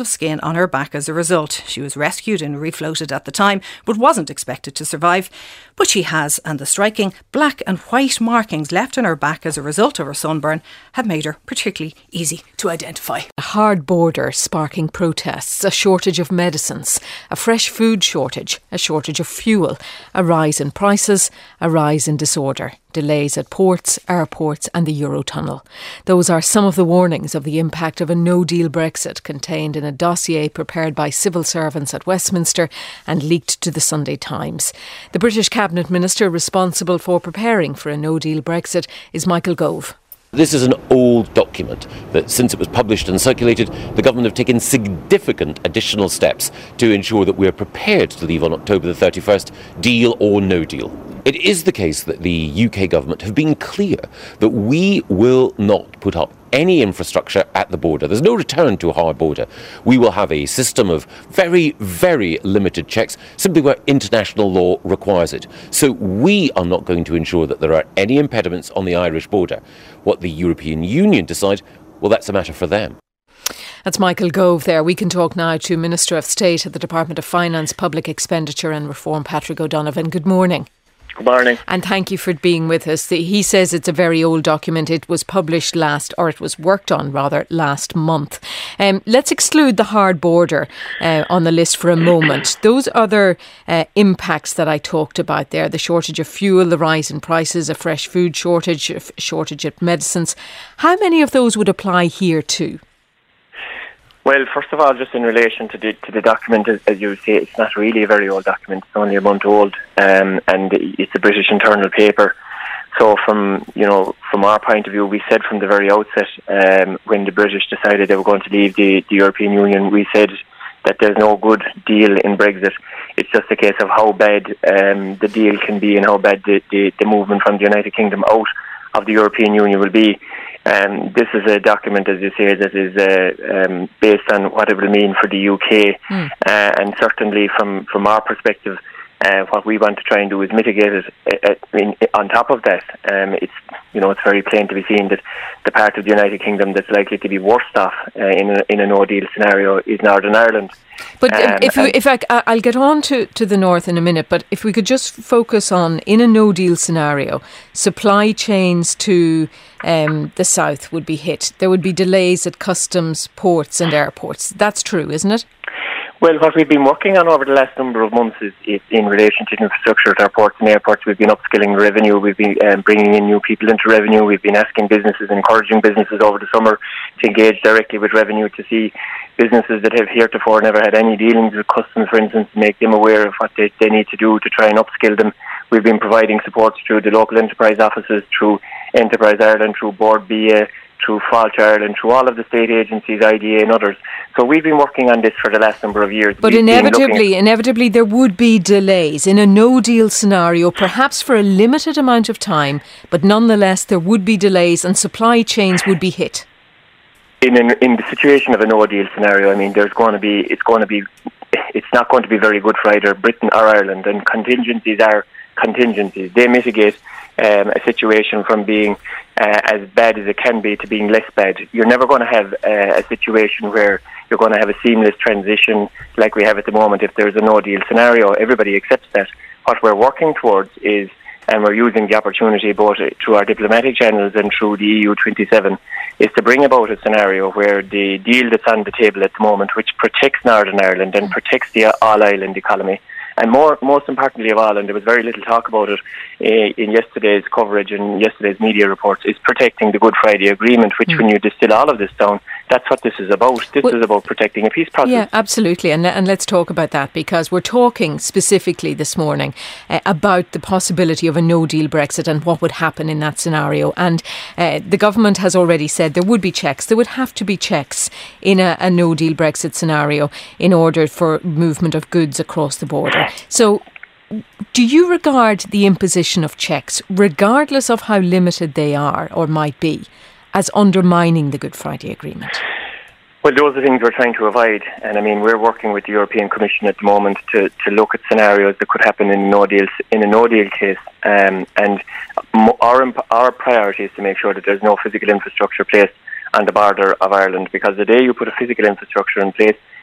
on her back as a result. She was rescued and refloated at the time, but wasn't expected to survive. But she has, and the striking black and white markings left on her back as a result of her sunburn have made her particularly easy to identify. A hard border sparking protests, a shortage of medicines, a fresh food shortage, a shortage of fuel, a rise in prices, a rise in disorder, delays at ports, airports and the Eurotunnel. Those are some of the warnings of the impact of a no-deal Brexit contained in a dossier prepared by civil servants at Westminster and leaked to the Sunday Times. The British Cabinet Minister responsible for preparing for a no-deal Brexit is Michael Gove. This is an old document that, since it was published and circulated, the government have taken significant additional steps to ensure that we are prepared to leave on October the thirty-first, deal or no deal. It is the case that the U K government have been clear that we will not put up any infrastructure at the border. There's no return to a hard border. We will have a system of very, very limited checks, simply where international law requires it. So we are not going to ensure that there are any impediments on the Irish border. What the European Union decide, well, that's a matter for them. That's Michael Gove there. We can talk now to Minister of State at the Department of Finance, Public Expenditure and Reform, Patrick O'Donovan. Good morning. Good morning. And thank you for being with us. He says it's a very old document. It was published last, or it was worked on rather, last month. Um, let's exclude the hard border uh, on the list for a moment. Those other uh, impacts that I talked about there, the shortage of fuel, the rise in prices, a fresh food shortage, a shortage of medicines, how many of those would apply here too? Well, first of all, just in relation to the to the document, as, as you say, it's not really a very old document. It's only a month old, um, and it's a British internal paper. So, from you know, from our point of view, we said from the very outset, um, when the British decided they were going to leave the, the European Union, we said that there's no good deal in Brexit. It's just a case of how bad um, the deal can be and how bad the, the, the movement from the United Kingdom out of the European Union will be. Um, this is a document, as you say, that is uh, um, based on what it will mean for the U K, mm. uh, and certainly from, from our perspective, uh, what we want to try and do is mitigate it. Uh, I mean, on top of that, um, it's you know it's very plain to be seen that the part of the United Kingdom that's likely to be worse off uh, in a, in a no deal scenario is Northern Ireland. But um, if we, if I, I'll get on to, to the north in a minute, but if we could just focus on, in a no-deal scenario, supply chains to um, the south would be hit. There would be delays at customs, ports and airports. That's true, isn't it? Well, what we've been working on over the last number of months is, is in relation to infrastructure at our ports and airports. We've been upskilling revenue. We've been um, bringing in new people into revenue. We've been asking businesses, encouraging businesses over the summer to engage directly with revenue, to see businesses that have heretofore never had any dealings with customs, for instance, to make them aware of what they, they need to do to try and upskill them. We've been providing support through the local enterprise offices, through Enterprise Ireland, through Board B A, through Falch Ireland, through all of the state agencies, I D A and others. So we've been working on this for the last number of years. But we've inevitably, inevitably there would be delays in a no-deal scenario, perhaps for a limited amount of time, but nonetheless there would be delays and supply chains would be hit. In an, in the situation of a no-deal scenario, I mean, there's going to be, it's going to be, it's not going to be very good for either Britain or Ireland, and contingencies are contingencies. They mitigate um, a situation from being uh, as bad as it can be to being less bad. You're never going to have uh, a situation where you're going to have a seamless transition like we have at the moment if there's a no-deal scenario. Everybody accepts that. What we're working towards is, and we're using the opportunity both through our diplomatic channels and through the E U twenty-seven, is to bring about a scenario where the deal that's on the table at the moment, which protects Northern Ireland and protects the all-island economy, and more, most importantly of all, and there was very little talk about it uh, in yesterday's coverage and yesterday's media reports, is protecting the Good Friday Agreement, which mm. when you distill all of this down, that's what this is about. This well, is about protecting a peace process. Yeah, absolutely. And, and let's talk about that, because we're talking specifically this morning uh, about the possibility of a no-deal Brexit and what would happen in that scenario. And uh, the government has already said there would be checks. There would have to be checks in a, a no-deal Brexit scenario in order for movement of goods across the border. So do you regard the imposition of checks, regardless of how limited they are or might be, as undermining the Good Friday Agreement? Well, those are things we're trying to avoid. And I mean, we're working with the European Commission at the moment to, to look at scenarios that could happen in a no-deal, in a no-deal case. Um, and our, our priority is to make sure that there's no physical infrastructure placed on the border of Ireland, because the day you put a physical infrastructure in place,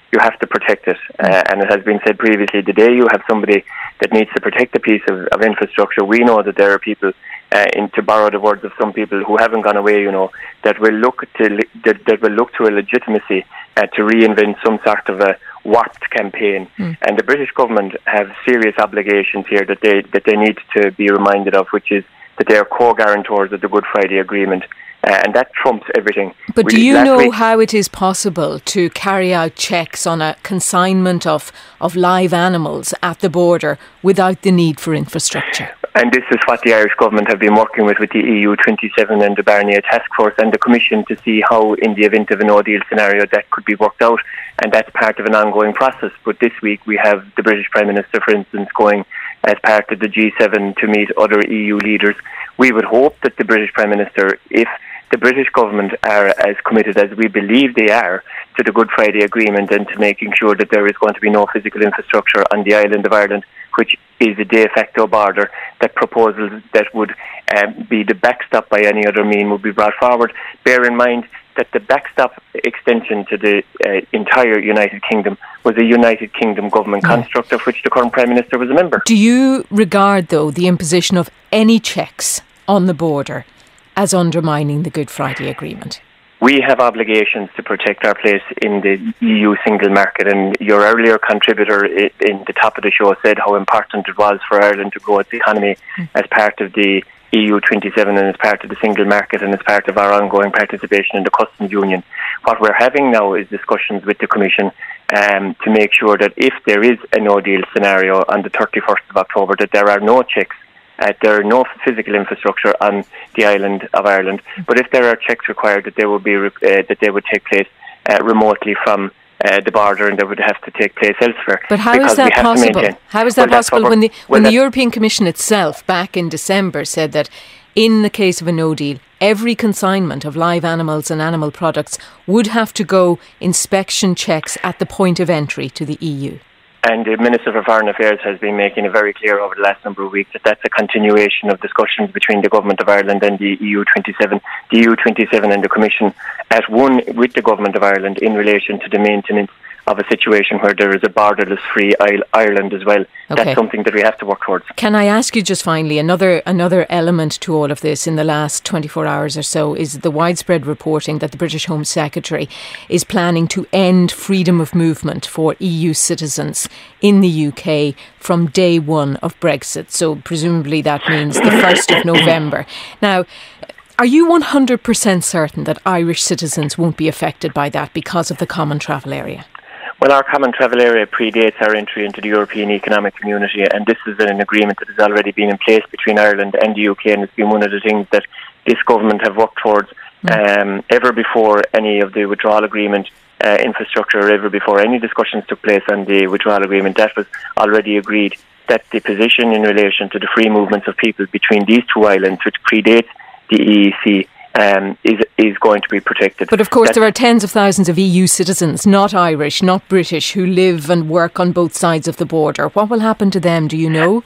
you have to protect it. Uh, and it has been said previously, the day you have somebody that needs to protect a piece of, of infrastructure, we know that there are people, uh, in, to borrow the words of some people who haven't gone away, you know, that will look to that, that will look to a legitimacy uh, to reinvent some sort of a warped campaign. Mm. And the British government have serious obligations here that they that they need to be reminded of, which is that they are co-guarantors of the Good Friday Agreement. Uh, and that trumps everything. But we, do you know week, how it is possible to carry out checks on a consignment of, of live animals at the border without the need for infrastructure? And this is what the Irish government have been working with with the E U twenty-seven and the Barnier Task Force and the Commission to see how, in the event of a no-deal scenario, that could be worked out. And that's part of an ongoing process. But this week we have the British Prime Minister, for instance, going as part of the G seven to meet other E U leaders. We would hope that the British Prime Minister, if the British government are as committed as we believe they are to the Good Friday Agreement and to making sure that there is going to be no physical infrastructure on the island of Ireland, which is a de facto border, that proposals that would um, be the backstop by any other mean would be brought forward. Bear in mind that the backstop extension to the uh, entire United Kingdom was a United Kingdom government yeah. construct of which the current Prime Minister was a member. Do you regard, though, the imposition of any checks on the border as undermining the Good Friday Agreement? We have obligations to protect our place in the E U single market, and your earlier contributor in the top of the show said how important it was for Ireland to grow its economy mm. as part of the E U twenty-seven and as part of the single market and as part of our ongoing participation in the customs union. What we're having now is discussions with the Commission um, to make sure that if there is a no-deal scenario on the thirty-first of October, that there are no checks. Uh, there are no physical infrastructure on the island of Ireland, but if there are checks required, that they will be uh, that they would take place uh, remotely from uh, the border, and they would have to take place elsewhere. But how is that possible? How is that well, possible when the when well, the European Commission itself, back in December, said that in the case of a no deal, every consignment of live animals and animal products would have to go inspection checks at the point of entry to the E U? And the Minister for Foreign Affairs has been making it very clear over the last number of weeks that that's a continuation of discussions between the Government of Ireland and the E U twenty-seven. The E U twenty-seven and the Commission at one with the Government of Ireland in relation to the maintenance of a situation where there is a borderless free Ireland as well. Okay. That's something that we have to work towards. Can I ask you just finally, another another element to all of this in the last twenty-four hours or so is the widespread reporting that the British Home Secretary is planning to end freedom of movement for E U citizens in the U K from day one of Brexit. So presumably that means the first of November. Now, are you one hundred percent certain that Irish citizens won't be affected by that because of the common travel area? Well, our common travel area predates our entry into the European Economic Community, and this is an agreement that has already been in place between Ireland and the U K, and it's been one of the things that this government have worked towards mm. um, ever before any of the withdrawal agreement uh, infrastructure, or ever before any discussions took place on the withdrawal agreement. That was already agreed, that the position in relation to the free movements of people between these two islands, which predates the E E C, Um, is is going to be protected. But of course, That's, there are tens of thousands of E U citizens, not Irish, not British, who live and work on both sides of the border. What will happen to them? Do you know?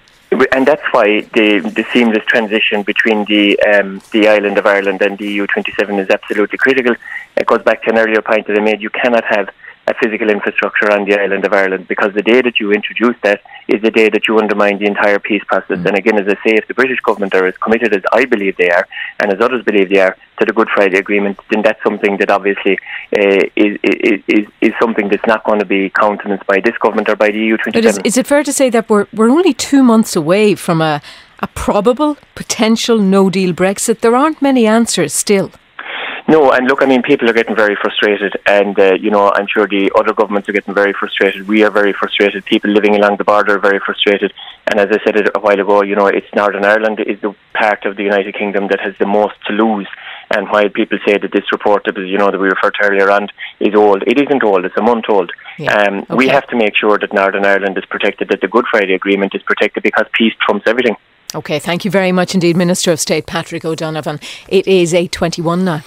And that's why the, the seamless transition between the um, the island of Ireland and the E U twenty-seven is absolutely critical. It goes back to an earlier point that I made. You cannot have a physical infrastructure on the island of Ireland, because the day that you introduce that is the day that you undermine the entire peace process. Mm. And again, as I say, if the British government are as committed as I believe they are, and as others believe they are, to the Good Friday Agreement, then that's something that obviously uh, is, is, is is something that's not going to be countenanced by this government or by the E U twenty-seven. But is, is it fair to say that we're we're only two months away from a, a probable, potential no-deal Brexit? There aren't many answers still. No, and look, I mean, people are getting very frustrated, and, uh, you know, I'm sure the other governments are getting very frustrated. We are very frustrated. People living along the border are very frustrated. And as I said a while ago, you know, it's Northern Ireland is the part of the United Kingdom that has the most to lose. And while people say that this report, that, you know, that we referred to earlier on, is old, it isn't old, it's a month old. Yeah. Um, okay. We have to make sure that Northern Ireland is protected, that the Good Friday Agreement is protected, because peace trumps everything. OK, thank you very much indeed, Minister of State Patrick O'Donovan. It is eight twenty-one now.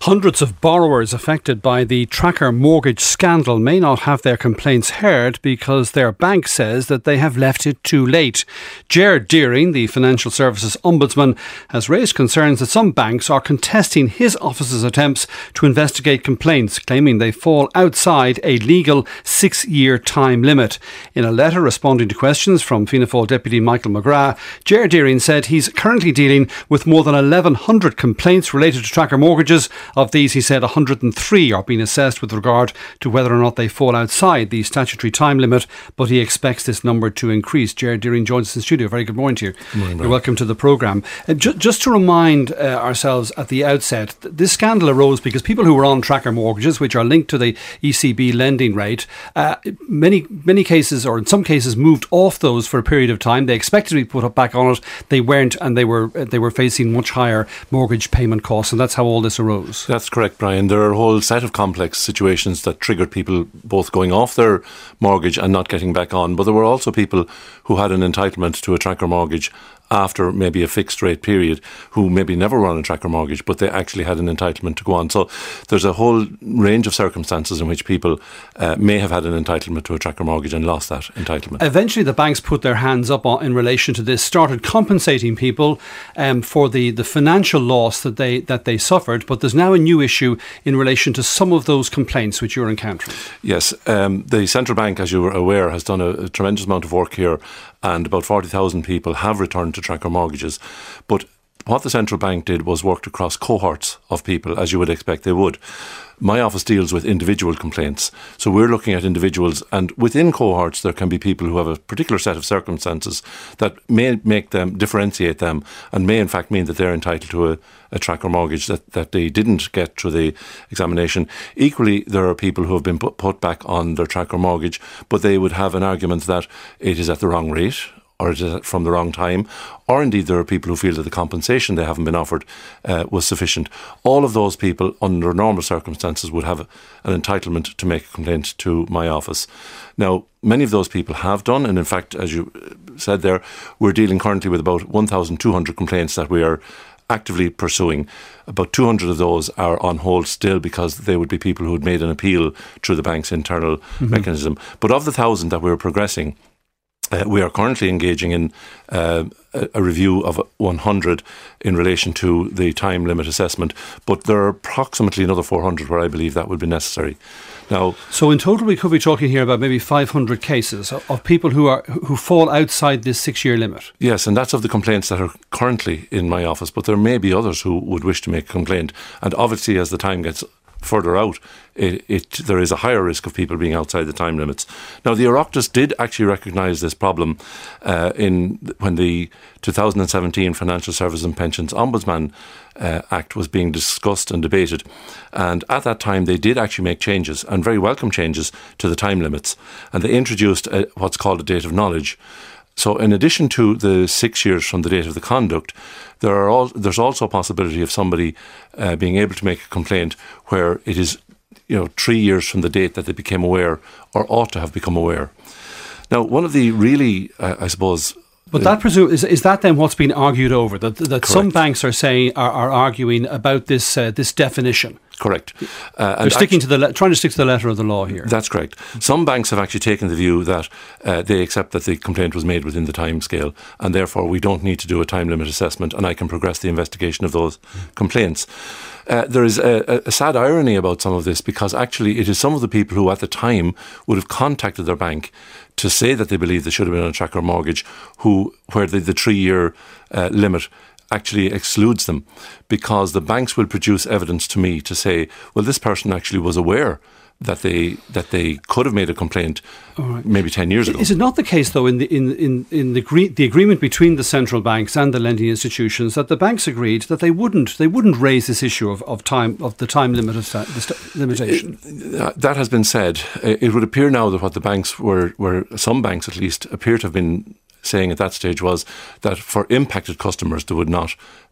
Hundreds of borrowers affected by the tracker mortgage scandal may not have their complaints heard because their bank says that they have left it too late. Ger Deering, the Financial Services Ombudsman, has raised concerns that some banks are contesting his office's attempts to investigate complaints, claiming they fall outside a legal six-year time limit. In a letter responding to questions from Fianna Fáil Deputy Michael McGrath, Ger Deering said he's currently dealing with more than eleven hundred complaints related to tracker mortgages. Of these, he said one hundred three are being assessed with regard to whether or not they fall outside the statutory time limit, but he expects this number to increase. Ger Deering joins us in studio. Very good morning to you. Good morning, You're welcome to the programme. Uh, ju- just to remind uh, ourselves at the outset, th- this scandal arose because people who were on tracker mortgages, which are linked to the E C B lending rate, uh, many many cases, or in some cases, moved off those for a period of time. They expected to be put up back on it. They weren't, and they were uh, they were facing much higher mortgage payment costs, and that's how all this arose. That's correct, Brian. There are a whole set of complex situations that triggered people both going off their mortgage and not getting back on. But there were also people who had an entitlement to a tracker mortgage after maybe a fixed rate period, who maybe never were on a tracker mortgage, but they actually had an entitlement to go on. So there's a whole range of circumstances in which people uh, may have had an entitlement to a tracker mortgage and lost that entitlement. Eventually the banks put their hands up on, in relation to this, started compensating people um, for the, the financial loss that they that they suffered, but there's now a new issue in relation to some of those complaints which you're encountering. Yes, um, the central bank, as you were aware, has done a, a tremendous amount of work here, and about forty thousand people have returned to tracker mortgages. But what the central bank did was worked across cohorts of people, as you would expect they would. My office deals with individual complaints. So we're looking at individuals, and within cohorts there can be people who have a particular set of circumstances that may make them, differentiate them, and may in fact mean that they're entitled to a, a tracker mortgage that, that they didn't get through the examination. Equally, there are people who have been put, put back on their tracker mortgage, but they would have an argument that it is at the wrong rate, or it is from the wrong time, or indeed there are people who feel that the compensation they haven't been offered uh, was sufficient. All of those people, under normal circumstances, would have an entitlement to make a complaint to my office. Now, many of those people have done, and in fact, as you said there, we're dealing currently with about one thousand two hundred complaints that we are actively pursuing. About two hundred of those are on hold still because they would be people who had made an appeal through the bank's internal mm-hmm. mechanism. But of the thousand that we're progressing, Uh, we are currently engaging in uh, a, a review of one hundred in relation to the time limit assessment, but there are approximately another four hundred where I believe that would be necessary. Now, so in total we could be talking here about maybe five hundred cases of, of people who are who fall outside this six-year limit. Yes, and that's of the complaints that are currently in my office, but there may be others who would wish to make a complaint, and obviously as the time gets further out, it, it there is a higher risk of people being outside the time limits. Now, the Oireachtas did actually recognise this problem uh, in when the two thousand seventeen Financial Services and Pensions Ombudsman uh, Act was being discussed and debated, and at that time they did actually make changes, and very welcome changes, to the time limits, and they introduced a, what's called a date of knowledge. So in addition to the six years from the date of the conduct, there are all, there's also a possibility of somebody uh, being able to make a complaint where it is, you know, three years from the date that they became aware or ought to have become aware. Now, one of the really, uh, I suppose... But that presume, is, is that then what's being argued over? That that Correct. Some banks are saying are, are arguing about this uh, this definition. Correct. Uh, They're sticking to the le- trying to stick to the letter of the law here. That's correct. Some banks have actually taken the view that uh, they accept that the complaint was made within the time scale, and therefore we don't need to do a time limit assessment, and I can progress the investigation of those mm. complaints. Uh, there is a, a sad irony about some of this, because actually it is some of the people who at the time would have contacted their bank to say that they believe they should have been on a tracker mortgage, who where the, the three-year uh, limit actually excludes them, because the banks will produce evidence to me to say, well, this person actually was aware that they that they could have made a complaint right. maybe ten years ago. Is it not the case, though, in the in in, in the gre- the agreement between the central banks and the lending institutions, that the banks agreed that they wouldn't they wouldn't raise this issue of, of time of the time limit of sta- the st- limitation? It, that has been said. It would appear now that what the banks were, were some banks at least appear to have been saying at that stage was that for impacted customers they would not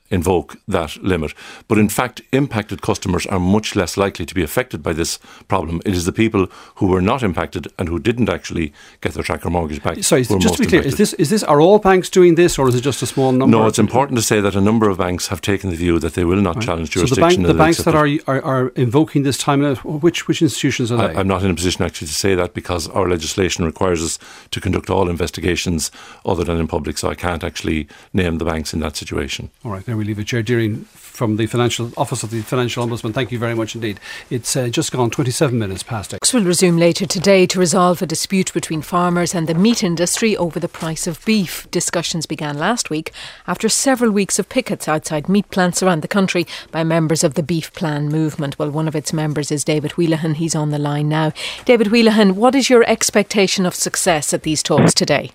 invoke that limit. But in fact, impacted customers are much less likely to be affected by this problem. It is the people who were not impacted and who didn't actually get their tracker mortgage back. Sorry, who just to be clear, is this, is this, are all banks doing this, or is it just a small number? No, it's important to say that a number of banks have taken the view that they will not right. challenge jurisdiction. So the, bank, the banks that are, are are invoking this time limit, which which institutions are they? I, I'm not in a position actually to say that, because our legislation requires us to conduct all investigations other than in public, so I can't actually name the banks in that situation. All right, there we leave it. Chair Deering from the Financial Office of the Financial Ombudsman, thank you very much indeed. It's uh, just gone twenty-seven minutes past eight. Will resume later today to resolve a dispute between farmers and the meat industry over the price of beef. Discussions began last week after several weeks of pickets outside meat plants around the country by members of the Beef Plan movement. Well, one of its members is David Wheelahan. He's on the line now. David Wheelahan, what is your expectation of success at these talks today?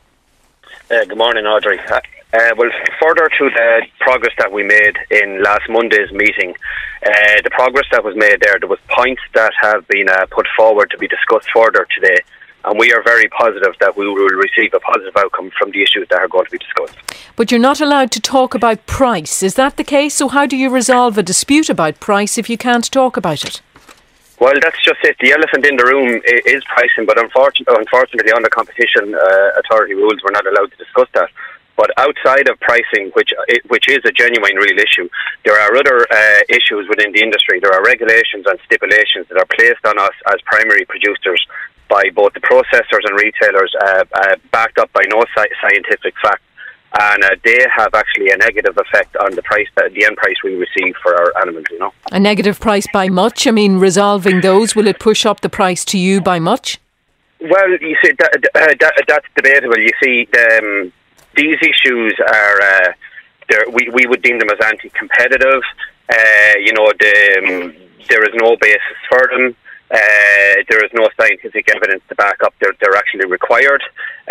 Uh, good morning, Audrey. Uh, Uh, well, further to the progress that we made in last Monday's meeting, uh, the progress that was made there, there was points that have been uh, put forward to be discussed further today, and we are very positive that we will receive a positive outcome from the issues that are going to be discussed. But you're not allowed to talk about price, is that the case? So how do you resolve a dispute about price if you can't talk about it? Well, that's just it. The elephant in the room is pricing, but unfortunately, unfortunately under competition uh, authority rules, we're not allowed to discuss that. But outside of pricing, which which is a genuine real issue, there are other uh, issues within the industry. There are regulations and stipulations that are placed on us as primary producers by both the processors and retailers, uh, uh, backed up by no sci- scientific fact. And uh, they have actually a negative effect on the price, that, the end price we receive for our animals, you know. A negative price by much? I mean, resolving those, will it push up the price to you by much? Well, you see, that, uh, that, that's debatable. You see, um, these issues are, uh, we, we would deem them as anti-competitive. Uh, you know, the, um, there is no basis for them. Uh, there is no scientific evidence to back up they're, they're actually required.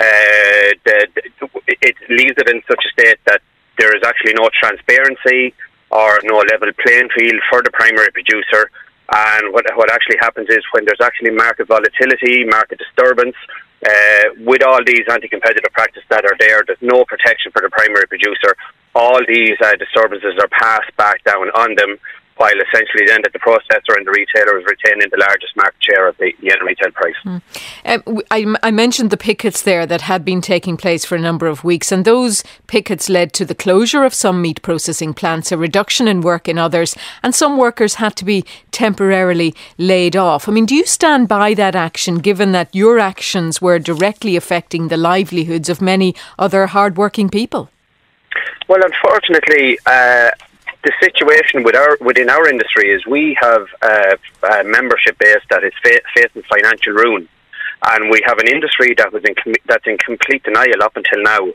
Uh, the, the, it leaves it in such a state that there is actually no transparency or no level playing field for the primary producer. And what what actually happens is when there's actually market volatility, market disturbance, uh, with all these anti-competitive practices that are there, there's no protection for the primary producer. All these uh, disturbances are passed back down on them, while essentially then that the processor and the retailer is retaining the largest market share of the, the end retail price. Mm. Um, I, I mentioned the pickets there that had been taking place for a number of weeks, and those pickets led to the closure of some meat processing plants, a reduction in work in others, and some workers had to be temporarily laid off. I mean, do you stand by that action, given that your actions were directly affecting the livelihoods of many other hard-working people? Well, unfortunately, uh, the situation with our, within our industry is we have uh, a membership base that is fa- facing financial ruin, and we have an industry that was in com- that's in complete denial up until now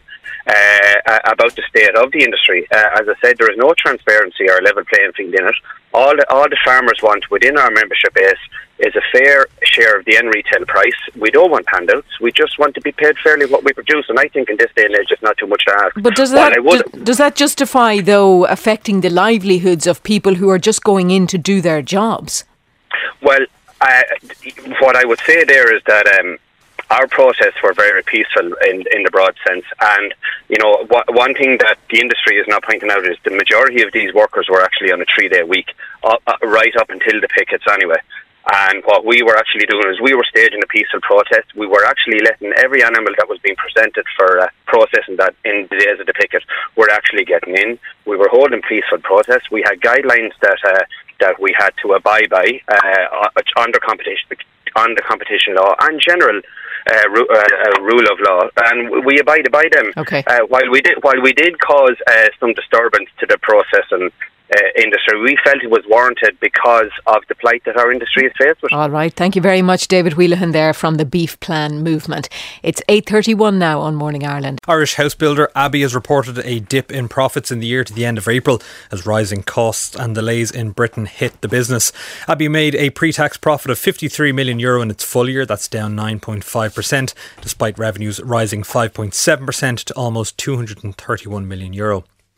uh, about the state of the industry. Uh, as I said, there is no transparency or level playing field in it. All the, all the farmers want within our membership base is a fair share of the end retail price. We don't want handouts. We just want to be paid fairly what we produce, and I think in this day and age it's not too much to ask. But does well, that would, does that justify, though, affecting the livelihoods of people who are just going in to do their jobs? Well, uh, what I would say there is that um, our protests were very peaceful in, in the broad sense, and you know, wh- one thing that the industry is not pointing out is the majority of these workers were actually on a three-day week, uh, uh, right up until the pickets anyway. And what we were actually doing is we were staging a peaceful protest. We were actually letting every animal that was being presented for uh, processing that in the days of the picket were actually getting in. We were holding peaceful protests. We had guidelines that uh, that we had to abide by uh, under competition under competition law and general uh, ru- uh, rule of law, and we abided by them. Okay. Uh, while we did while we did cause uh, some disturbance to the processing Uh, industry, we felt it was warranted because of the plight that our industry is faced with. All right, thank you very much, David Wheelahan there from the Beef Plan movement. It's eight thirty-one now on Morning Ireland. Irish house builder Abbey has reported a dip in profits in the year to the end of April as rising costs and delays in Britain hit the business. Abbey made a pre-tax profit of fifty-three million euro in its full year. That's down nine point five percent, despite revenues rising five point seven percent to almost two hundred thirty-one million euro.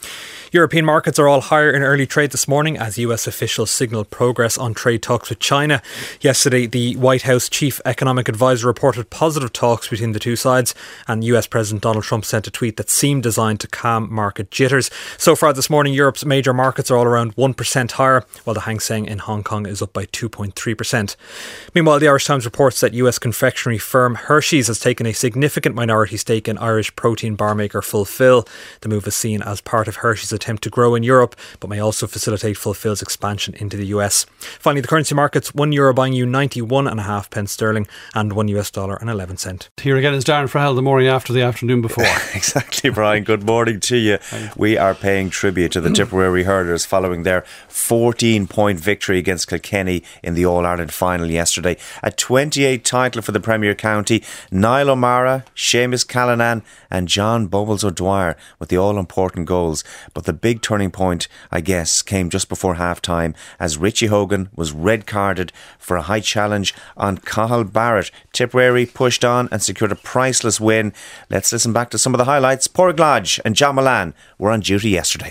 European markets are all higher in early trade this morning as U S officials signalled progress on trade talks with China. Yesterday, the White House chief economic advisor reported positive talks between the two sides, and U S President Donald Trump sent a tweet that seemed designed to calm market jitters. So far this morning, Europe's major markets are all around one percent higher, while the Hang Seng in Hong Kong is up by two point three percent. Meanwhile, the Irish Times reports that U S confectionery firm Hershey's has taken a significant minority stake in Irish protein bar maker Fulfill. The move is seen as part of Hershey's attempt to grow in Europe, but may also facilitate Fulfill's expansion into the U S. Finally, the currency markets: one euro buying you ninety-one and a half pence sterling, and one U S dollar and eleven cent. Here again is Darren Frahell, the morning after the afternoon before. Exactly, Brian. Good morning to you. We are paying tribute to the Tipperary hurlers following their fourteen point victory against Kilkenny in the All Ireland final yesterday. A twenty-eight title for the Premier County. Niall O'Mara, Seamus Callanan and John Bubbles O'Dwyer with the all-important goals. But the big turning point, I guess, came just before half-time as Richie Hogan was red-carded for a high challenge on Cathal Barrett. Tipperary pushed on and secured a priceless win. Let's listen back to some of the highlights. Pádraig Lodge and John Milan were on duty yesterday.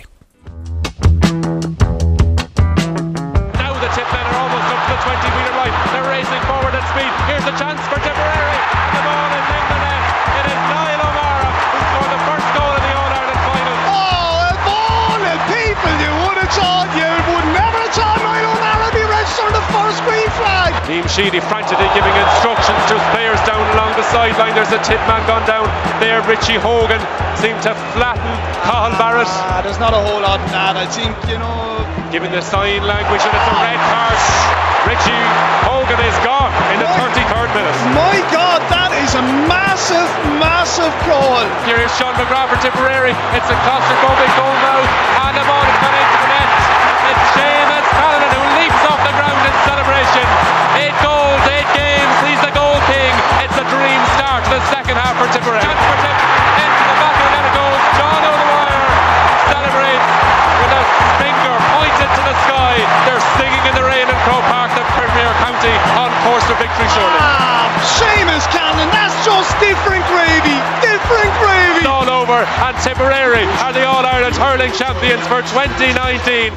Now the tip men are almost up to the twenty-metre line. They're racing forward at speed. Here's a chance for Tipperary. The ball is in the net. It is Niall O'Mara who scored the first goal in the All-Ireland final. Oh, of all the people you would have thought, you would never have thought Niall O'Mara be registered the first green flag. Liam Sheedy frantically giving instructions to his players down along the sideline. There's a tip man gone down there. Richie Hogan seemed to flatten Cathal Barrett. Ah, there's not a whole lot in that. I think, you know, giving the sign language, and it's a red card. Richie Hogan is gone in the thirty-third minute. My God, that is a massive, massive goal. Here is Sean McGrath for Tipperary. It's a claustrophobic goal now, and the ball has gone into the net. It's Seamus Callanan who leaps off the ground in celebration. Eight goals, eight games. He's the goal king. It's a dream start to the second half for Tipperary. Chance for Tip into the back of the net. It goes. John O'Dwyer celebrates with a finger pointed to the sky. They're singing in the rain in Croke Park, the Premier County, on course for victory surely. Ah, Seamus Callanan, that's just different gravy. Different gravy. It's all over, and Tipperary are the All-Ireland hurling champions for twenty nineteen.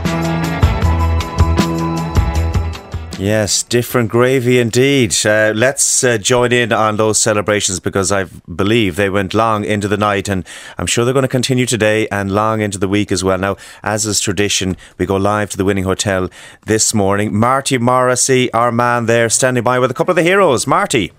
Yes, different gravy indeed. Uh, let's uh, join in on those celebrations because I believe they went long into the night, and I'm sure they're going to continue today and long into the week as well. Now, as is tradition, we go live to the Winning Hotel this morning. Marty Morrissey, our man there, standing by with a couple of the heroes. Marty.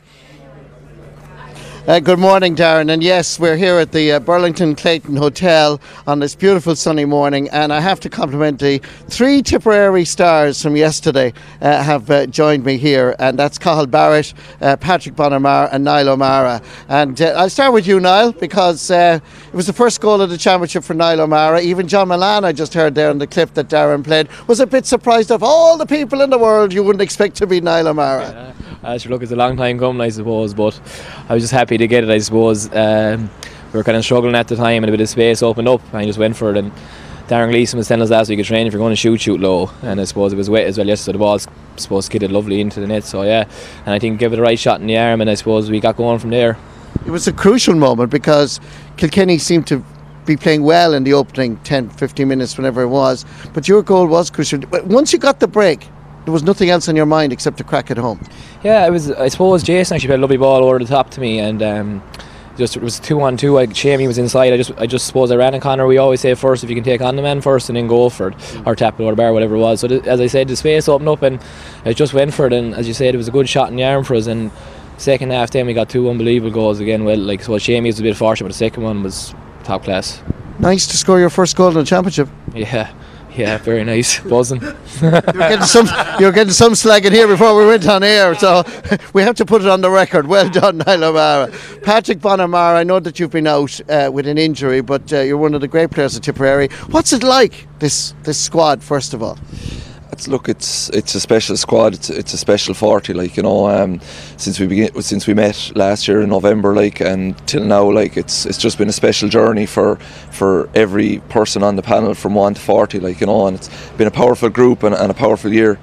Uh, good morning, Darren. And yes, we're here at the uh, Burlington Clayton Hotel on this beautiful sunny morning, and I have to compliment the three Tipperary stars from yesterday uh, have uh, joined me here, and that's Cathal Barrett, uh, Patrick Bonamar and Niall O'Mara. And uh, I'll start with you, Niall, because uh, it was the first goal of the championship for Niall O'Mara. Even John Milan, I just heard there in the clip that Darren played, was a bit surprised of all the people in the world you wouldn't expect to be Niall O'Mara. Yeah. Uh, sure, look, it's a long time coming, I suppose, but I was just happy to get it, I suppose. Um, we were kind of struggling at the time, and a bit of space opened up, and I just went for it. And Darren Gleeson was telling us last week, a train, if you're going to shoot, shoot low. And I suppose it was wet as well yesterday, so the ball's supposed to skidded lovely into the net. So yeah, and I think give it the right shot in the arm, and I suppose we got going from there. It was a crucial moment because Kilkenny seemed to be playing well in the opening ten, fifteen minutes, whenever it was. But your goal was crucial. Once you got the break, there was nothing else on your mind except to crack it home. Yeah, it was. I suppose Jason actually played a lovely ball over the top to me, and um, just it was two on two. Like Shamey was inside. I just, I just suppose I ran a Connor. We always say first, if you can take on the man first, and then go for it, mm. or tap it or the bar, whatever it was. So th- as I said, the space opened up, and I just went for it. And as you said, it was a good shot in the arm for us. And second half, then we got two unbelievable goals again. Well, like so, Shamey was a bit fortunate, but the second one was top class. Nice to score your first goal in the championship. Yeah. Yeah, very nice. Buzzing. you're, getting some, you're getting some slagging here before we went on air, so we have to put it on the record. Well done, Niall O'Mara. Patrick Bonamar, I know that you've been out uh, with an injury, but uh, you're one of the great players at Tipperary. What's it like, this this squad, first of all? It's, look, it's it's a special squad. It's it's a special forty, like, you know. Um, since we begin, since we met last year in November, like, and till now, like, it's it's just been a special journey for for every person on the panel from one to forty, like, you know. And it's been a powerful group and, and a powerful year.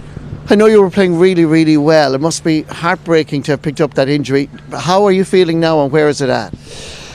I know you were playing really, really well. It must be heartbreaking to have picked up that injury. How are you feeling now, and where is it at?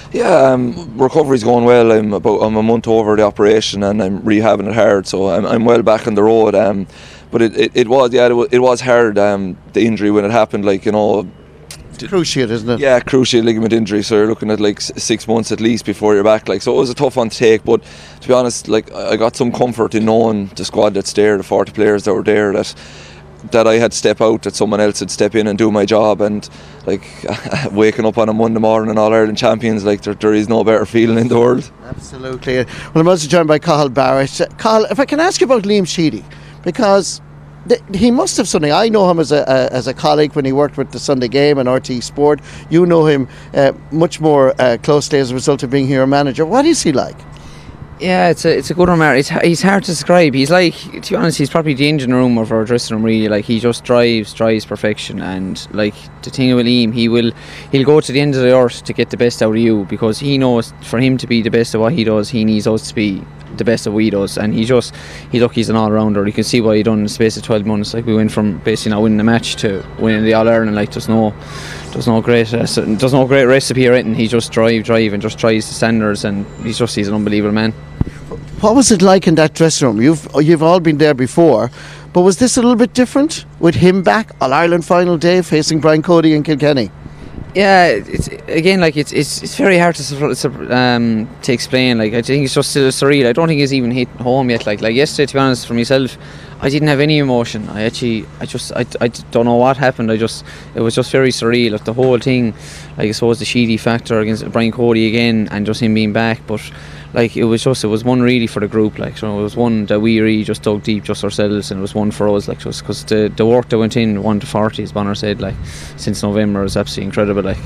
Yeah, um, recovery's going well. I'm about I'm a month over the operation and I'm rehabbing it hard, so I'm I'm well back on the road. Um, but it, it, it was yeah it was, it was hard. Um, the injury when it happened, like you know. It's cruciate, isn't it? Yeah, cruciate ligament injury. So you're looking at like six months at least before you're back. Like so, it was a tough one to take. But to be honest, like I got some comfort in knowing the squad that's there, the forty players that were there, that. that I had to step out, that someone else would step in and do my job. And like waking up on a Monday morning and All Ireland champions, like there, there is no better feeling in the world. Absolutely. Well, I'm also joined by Cathal Barrett. Cathal, if I can ask you about Liam Sheedy, because th- he must have something. I know him as a, a as a colleague when he worked with the Sunday Game and R T E Sport. You know him uh, much more uh, closely as a result of being here manager. What is he like? Yeah, it's a it's a good remark. It's he's hard to describe. He's like, to be honest, he's probably the engine room of our dressing room. Really, like he just drives, drives perfection. And like the thing with Liam, he will he'll go to the end of the earth to get the best out of you, because he knows for him to be the best of what he does, he needs us to be the best of what he does. And he just he look he's an all rounder. You can see what he done in the space of twelve months. Like we went from basically not winning the match to winning the All Ireland. Like there's no there's no great uh, there's no great recipe or anything. He just drive, drive, and just tries the standards. And he's just he's an unbelievable man. What was it like in that dressing room? You've you've all been there before, but was this a little bit different with him back All Ireland final day facing Brian Cody and Kilkenny? Yeah, it's again like it's it's it's very hard to um to explain. Like I think it's just still surreal. I don't think it's even hit home yet. Like like yesterday, to be honest, for myself, I didn't have any emotion. I actually I just I, I don't know what happened. I just it was just very surreal. Like the whole thing, like I suppose the Sheedy factor against Brian Cody again, and just him being back, but. Like it was just, it was one really for the group. Like so, it was one that we really just dug deep just ourselves, and it was one for us. Like just because the the work that went in one to forty, as Bonner said, like since November is absolutely incredible. Like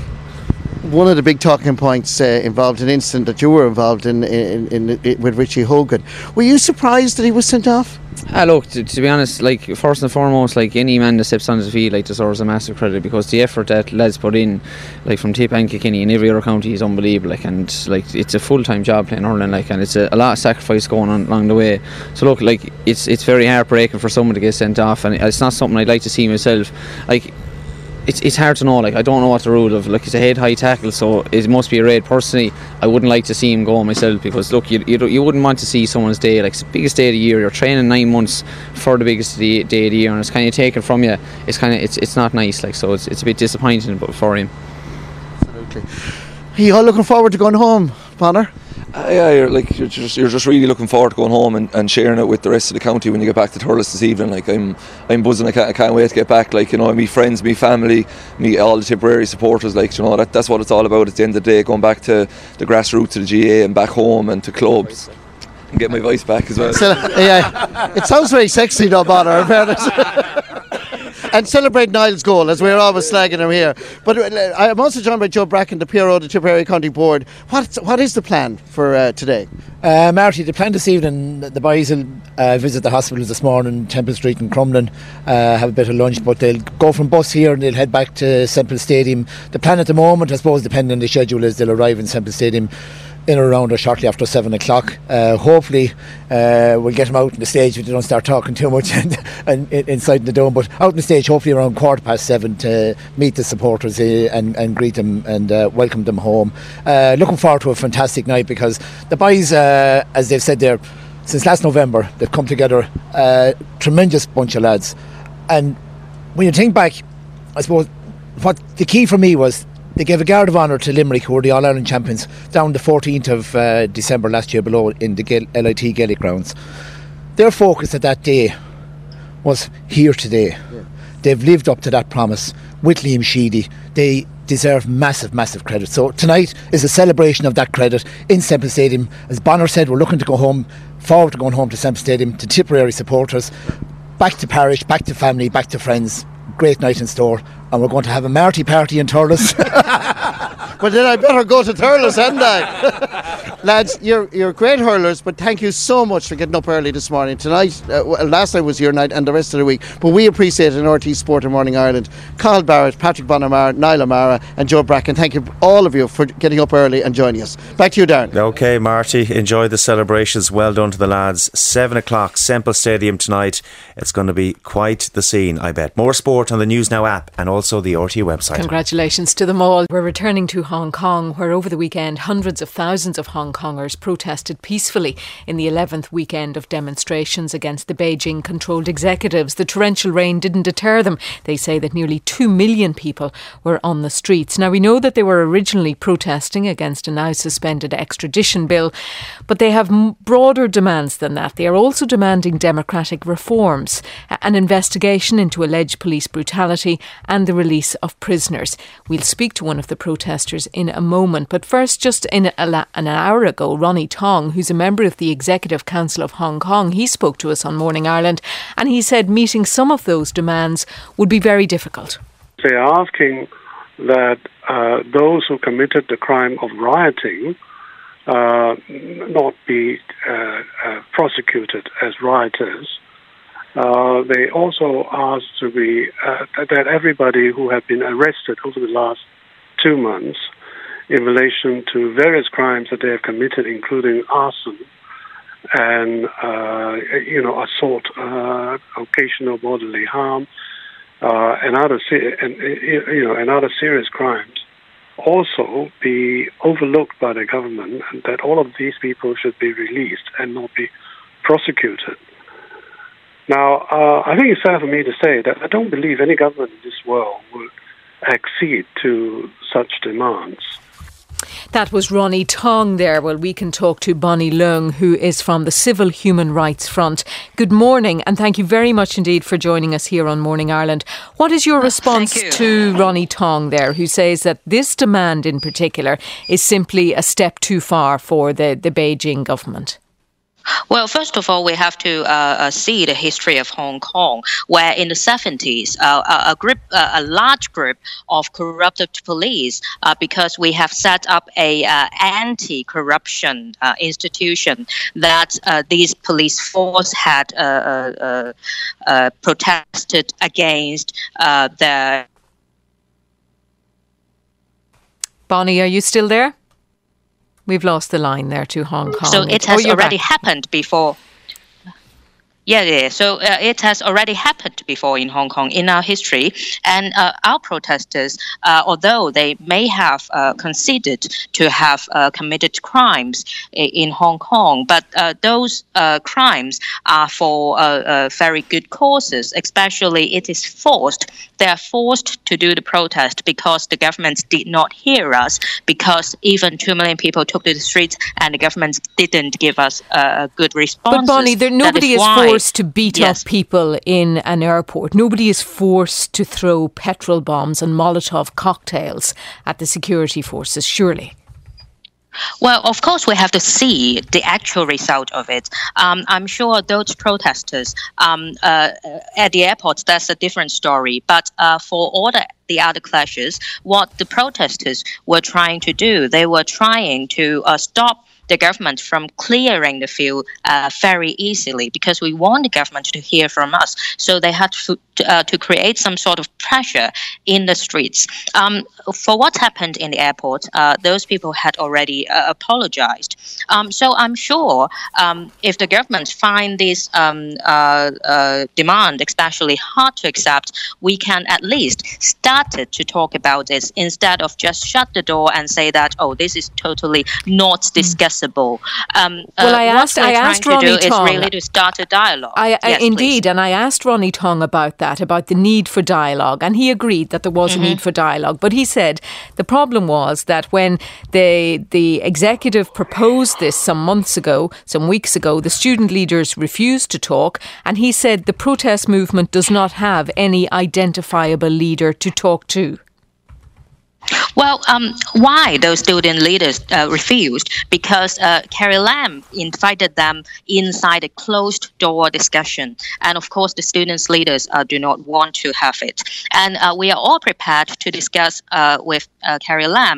one of the big talking points uh, involved an incident that you were involved in, in, in, in with Richie Hogan. Were you surprised that he was sent off? Ah, look, to, to be honest, like first and foremost, like any man that steps onto the field, like deserves a massive credit, because the effort that lads put in, like from Tip and Kilkenny and every other county, is unbelievable. Like and like it's a full time job playing hurling, like and it's a, a lot of sacrifice going on along the way. So look, like it's it's very heartbreaking for someone to get sent off, and it's not something I'd like to see myself. Like. It's it's hard to know. Like I don't know what the rule of like it's a head high tackle, so it must be a red. Personally, I wouldn't like to see him go myself, because look, you you, you wouldn't want to see someone's day, like it's the biggest day of the year. You're training nine months for the biggest day, day of the year, and it's kind of taken from you. It's kind of it's it's not nice. Like so, it's it's a bit disappointing, but for him. Absolutely. Are you all looking forward to going home, Bonner? Uh, yeah, you're like you're just you're just really looking forward to going home and, and sharing it with the rest of the county when you get back to Thurles this evening. Like I'm I'm buzzing. I can't, I can't wait to get back. Like you know, I meet friends, meet family, meet all the Tipperary supporters. Like you know, that that's what it's all about at the end of the day. Going back to the grassroots of the G A A and back home and to clubs and get my voice back as well. So, yeah, it sounds very sexy, though, Bonner, in fairness. And celebrate Niall's goal, as we're always slagging him here. But uh, I'm also joined by Joe Bracken, the P R O of the Tipperary County Board. What what is the plan for uh, today? Uh, Marty, the plan this evening, the boys will uh, visit the hospitals this morning, Temple Street and Crumlin, uh, have a bit of lunch, but they'll go from bus here and they'll head back to Semple Stadium. The plan at the moment, I suppose, depending on the schedule, is they'll arrive in Semple Stadium in or around or shortly after seven o'clock. Uh, hopefully uh, we'll get them out on the stage if they don't start talking too much and, and, and inside the dome, but out on the stage hopefully around quarter past seven to meet the supporters uh, and, and greet them and uh, welcome them home. Uh, looking forward to a fantastic night, because the boys, uh, as they've said there, since last November they've come together, a uh, tremendous bunch of lads. And when you think back, I suppose what the key for me was they gave a guard of honour to Limerick, who were the All-Ireland champions, down the fourteenth of uh, December last year below in the L I T Gaelic grounds. Their focus at that day was here today. Yeah. They've lived up to that promise with Liam Sheedy. They deserve massive, massive credit. So tonight is a celebration of that credit in Semple Stadium. As Bonner said, we're looking to go home, forward to going home to Semple Stadium, to Tipperary supporters, back to parish, back to family, back to friends. Great night in store, and we're going to have a Marty party in Thurles. Well, then I better go to Thurles, hadn't I? lads, you're you're great hurlers, but thank you so much for getting up early this morning. Tonight, uh, well, last night was your night, and the rest of the week. But we appreciate it in R T Sport and Morning Ireland. Carl Barrett, Patrick Bonamara, Niall O'Mara, and Joe Bracken. Thank you, all of you, for getting up early and joining us. Back to you, Darren. Okay, Marty, enjoy the celebrations. Well done to the lads. Seven o'clock, Semple Stadium tonight. It's going to be quite the scene, I bet. More sport on the News Now app and also the R T website. Congratulations to them all. We're returning to Hong Kong, where over the weekend hundreds of thousands of Hong Kongers protested peacefully in the eleventh weekend of demonstrations against the Beijing-controlled executives. The torrential rain didn't deter them. They say that nearly two million people were on the streets. Now, we know that they were originally protesting against a now suspended extradition bill, but they have broader demands than that. They are also demanding democratic reforms, an investigation into alleged police brutality and the release of prisoners. We'll speak to one of the protesters in a moment, but first, just in a, an hour ago, Ronnie Tong, who's a member of the Executive Council of Hong Kong, he spoke to us on Morning Ireland, and he said meeting some of those demands would be very difficult. They are asking that uh, those who committed the crime of rioting uh, not be uh, uh, prosecuted as rioters. Uh, they also ask to be uh, that everybody who have been arrested over the last two months in relation to various crimes that they have committed, including arson and uh, you know assault, uh, occasional bodily harm, uh, and other se- and you know and other serious crimes, also be overlooked by the government, and that all of these people should be released and not be prosecuted. Now, uh, I think it's fair for me to say that I don't believe any government in this world would accede to such demands. That was Ronnie Tong there. Well, we can talk to Bonnie Leung, who is from the Civil Human Rights Front. Good morning, and thank you very much indeed for joining us here on Morning Ireland. What is your response you. to Ronnie Tong there, who says that this demand in particular is simply a step too far for the, the Beijing government? Well, first of all, we have to uh, uh, see the history of Hong Kong, where in the seventies, uh, a, a group, uh, a large group of corrupted police, uh, because we have set up a uh, anti-corruption uh, institution that uh, these police force had uh, uh, uh, protested against uh, the. Bonnie, are you still there? We've lost the line there to Hong Kong. So it has oh, already back. happened before. Yeah, yeah. So uh, it has already happened before in Hong Kong in our history, and uh, our protesters, uh, although they may have uh, conceded to have uh, committed crimes in Hong Kong, but uh, those uh, crimes are for uh, uh, very good causes. Especially, it is forced. They are forced to do the protest because the government did not hear us. Because even two million people took to the streets, and the government didn't give us a good response. But Bonnie, there nobody is, is forced to beat yes. up people in an airport. Nobody is forced to throw petrol bombs and Molotov cocktails at the security forces, surely. Well, of course, we have to see the actual result of it. Um, I'm sure those protesters um, uh, at the airports, that's a different story. But uh, for all the, the other clashes, what the protesters were trying to do, they were trying to uh, stop the government from clearing the field uh, very easily, because we want the government to hear from us. So they had to, uh, to create some sort of pressure in the streets. Um, for what happened in the airport, uh, those people had already uh, apologized. Um, so I'm sure um, if the government find this um, uh, uh, demand especially hard to accept, we can at least start to talk about this instead of just shut the door and say that, oh, this is totally not discussable. Um, well, uh, I asked, I asked Ronnie Tong. Is really to start a dialogue. I, I, yes, indeed, please. And I asked Ronnie Tong about that, about the need for dialogue, and he agreed that there was mm-hmm. a need for dialogue. But he said the problem was that when the the executive proposed this some months ago, some weeks ago, the student leaders refused to talk, and he said the protest movement does not have any identifiable leader to talk to. Well, um, why those student leaders uh, refused? Because uh, Carrie Lam invited them inside a closed-door discussion. And, of course, the students' leaders uh, do not want to have it. And uh, we are all prepared to discuss uh, with uh, Carrie Lam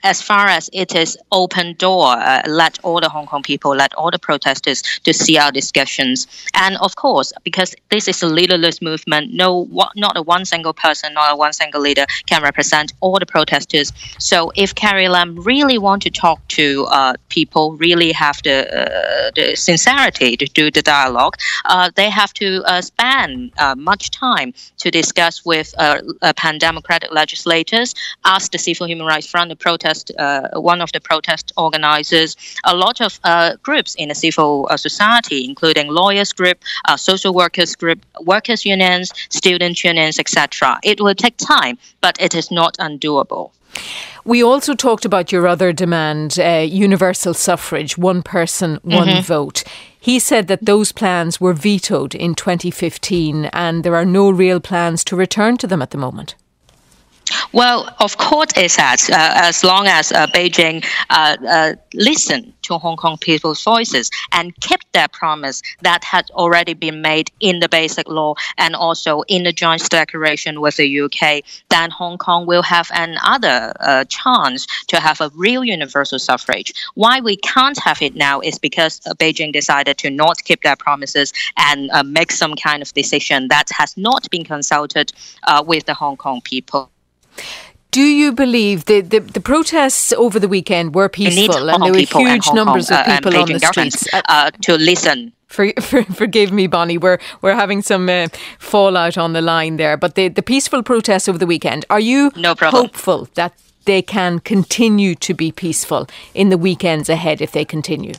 as far as it is open door, uh, let all the Hong Kong people, let all the protesters to see our discussions. And of course, because this is a leaderless movement, no, not a one single person, not a one single leader can represent all the protesters. So if Carrie Lam really want to talk to uh, people, really have the, uh, the sincerity to do the dialogue, uh, they have to uh, spend uh, much time to discuss with uh, uh, pan-democratic legislators, ask the Civil Human Rights Front, the protest, uh, one of the protest organizers, a lot of uh, groups in the civil uh, society, including lawyers group, uh, social workers group, workers unions, student unions, et cetera. It will take time, but it is not undoable. We also talked about your other demand, uh, universal suffrage, one person, one mm-hmm. vote. He said that those plans were vetoed in twenty fifteen and there are no real plans to return to them at the moment. Well, of course it has, uh, as long as uh, Beijing uh, uh, listen to Hong Kong people's voices and kept their promise that had already been made in the Basic Law and also in the joint declaration with the U K, then Hong Kong will have another uh, chance to have a real universal suffrage. Why we can't have it now is because uh, Beijing decided to not keep their promises and uh, make some kind of decision that has not been consulted uh, with the Hong Kong people. Do you believe the, the, the protests over the weekend were peaceful and there were huge numbers Kong, of people uh, on the streets? Uh, to listen. For, for, forgive me, Bonnie, we're we're having some uh, fallout on the line there. But the, the peaceful protests over the weekend, are you no problem. hopeful that they can continue to be peaceful in the weekends ahead if they continue?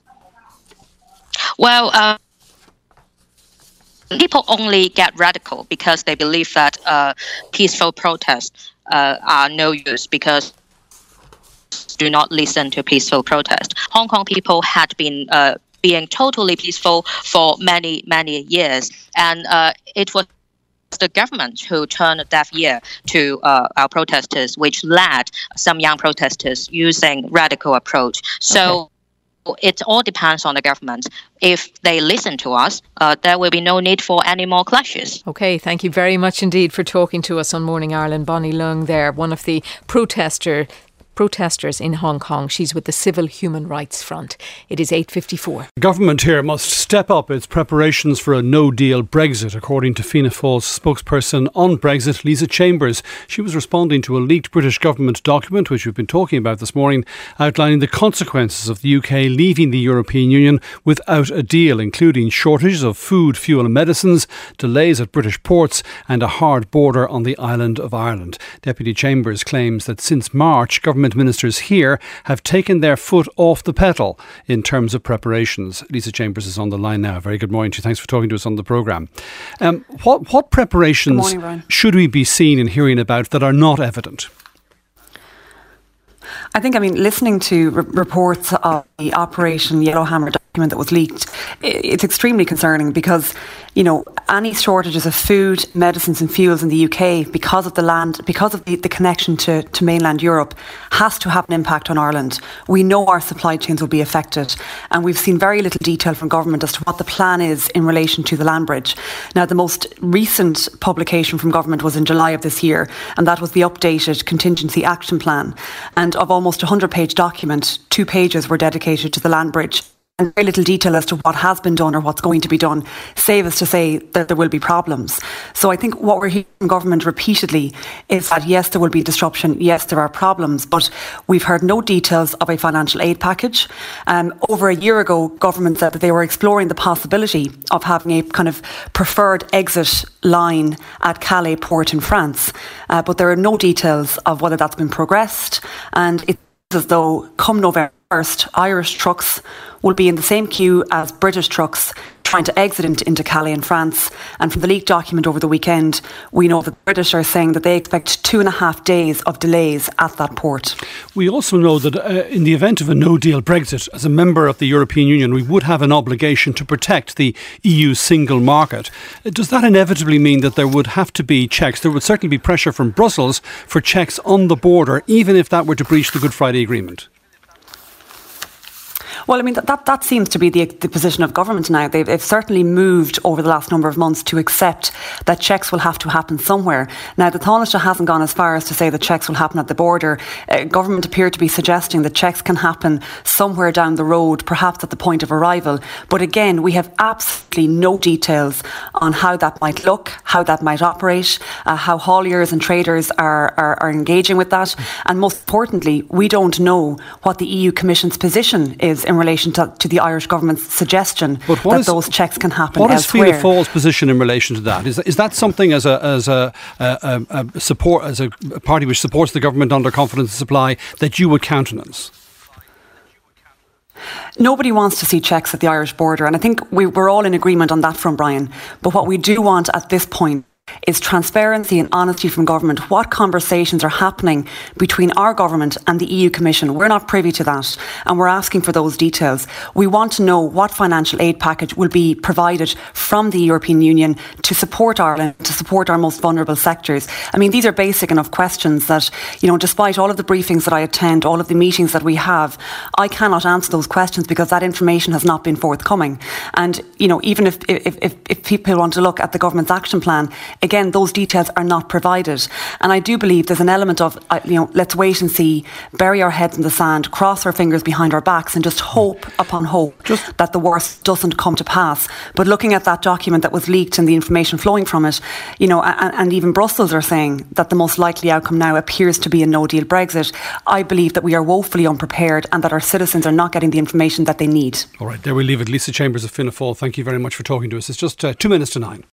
Well, uh, people only get radical because they believe that uh, peaceful protests uh, are no use because do not listen to peaceful protest. Hong Kong people had been uh, being totally peaceful for many, many years. And uh, it was the government who turned a deaf ear to uh, our protesters, which led some young protesters using radical approach. So. Okay. It all depends on the government. If they listen to us, uh, there will be no need for any more clashes. OK, thank you very much indeed for talking to us on Morning Ireland. Bonnie Leung there, one of the protester protesters in Hong Kong. She's with the Civil Human Rights Front. It is eight fifty-four. The government here must step up its preparations for a no-deal Brexit, according to Fianna Fáil's spokesperson on Brexit, Lisa Chambers. She was responding to a leaked British government document, which we've been talking about this morning, outlining the consequences of the U K leaving the European Union without a deal, including shortages of food, fuel and medicines, delays at British ports and a hard border on the island of Ireland. Deputy Chambers claims that since March, government ministers here have taken their foot off the pedal in terms of preparations. Lisa Chambers is on the line now. Very good morning to you. Thanks for talking to us on the programme. Um, what, what preparations morning, should we be seeing and hearing about that are not evident? I think, I mean, listening to r- reports of the Operation Yellowhammer document that was leaked, it's extremely concerning because, you know, any shortages of food, medicines and fuels in the U K because of the land, because of the, the connection to, to mainland Europe has to have an impact on Ireland. We know our supply chains will be affected and we've seen very little detail from government as to what the plan is in relation to the land bridge. Now, the most recent publication from government was in July of this year, and that was the updated contingency action plan. And of almost a hundred page document, two pages were dedicated to the land bridge. And very little detail as to what has been done or what's going to be done, save us to say that there will be problems. So I think what we're hearing from government repeatedly is that yes, there will be disruption, yes, there are problems, but we've heard no details of a financial aid package. Um, over a year ago, government said that they were exploring the possibility of having a kind of preferred exit line at Calais port in France, uh, but there are no details of whether that's been progressed, and it's as though come November first, Irish trucks will be in the same queue as British trucks trying to exit into, into Calais in France. And from the leaked document over the weekend, we know that the British are saying that they expect two and a half days of delays at that port. We also know that uh, in the event of a no-deal Brexit, as a member of the European Union, we would have an obligation to protect the E U's single market. Does that inevitably mean that there would have to be checks? There would certainly be pressure from Brussels for checks on the border, even if that were to breach the Good Friday Agreement. Well, I mean, that, that, that seems to be the, the position of government now. They've, they've certainly moved over the last number of months to accept that checks will have to happen somewhere. Now, the Taoiseach hasn't gone as far as to say that checks will happen at the border. Uh, government appear to be suggesting that checks can happen somewhere down the road, perhaps at the point of arrival. But again, we have absolutely no details on how that might look, how that might operate, uh, how hauliers and traders are, are, are engaging with that. And most importantly, we don't know what the E U Commission's position is in relation to, to the Irish government's suggestion that is, those checks can happen what elsewhere. What is Fianna Fáil's position in relation to that? Is, is that something as a as a, a, a, a support as a party which supports the government under confidence supply that you would countenance? Nobody wants to see checks at the Irish border, and I think we, we're all in agreement on that front, Brian. But what we do want at this point is transparency and honesty from government. What conversations are happening between our government and the E U Commission? We're not privy to that, and we're asking for those details. We want to know what financial aid package will be provided from the European Union to support Ireland, to support our most vulnerable sectors. I mean, these are basic enough questions that, you know, despite all of the briefings that I attend, all of the meetings that we have, I cannot answer those questions because that information has not been forthcoming. And, you know, even if, if, if, if people want to look at the government's action plan, again, those details are not provided. And I do believe there's an element of, uh, you know, let's wait and see, bury our heads in the sand, cross our fingers behind our backs and just hope upon hope just that the worst doesn't come to pass. But looking at that document that was leaked and the information flowing from it, you know, and, and even Brussels are saying that the most likely outcome now appears to be a no-deal Brexit. I believe that we are woefully unprepared and that our citizens are not getting the information that they need. All right, there we leave it. Lisa Chambers of Fianna Fáil, thank you very much for talking to us. It's just uh, two minutes to nine.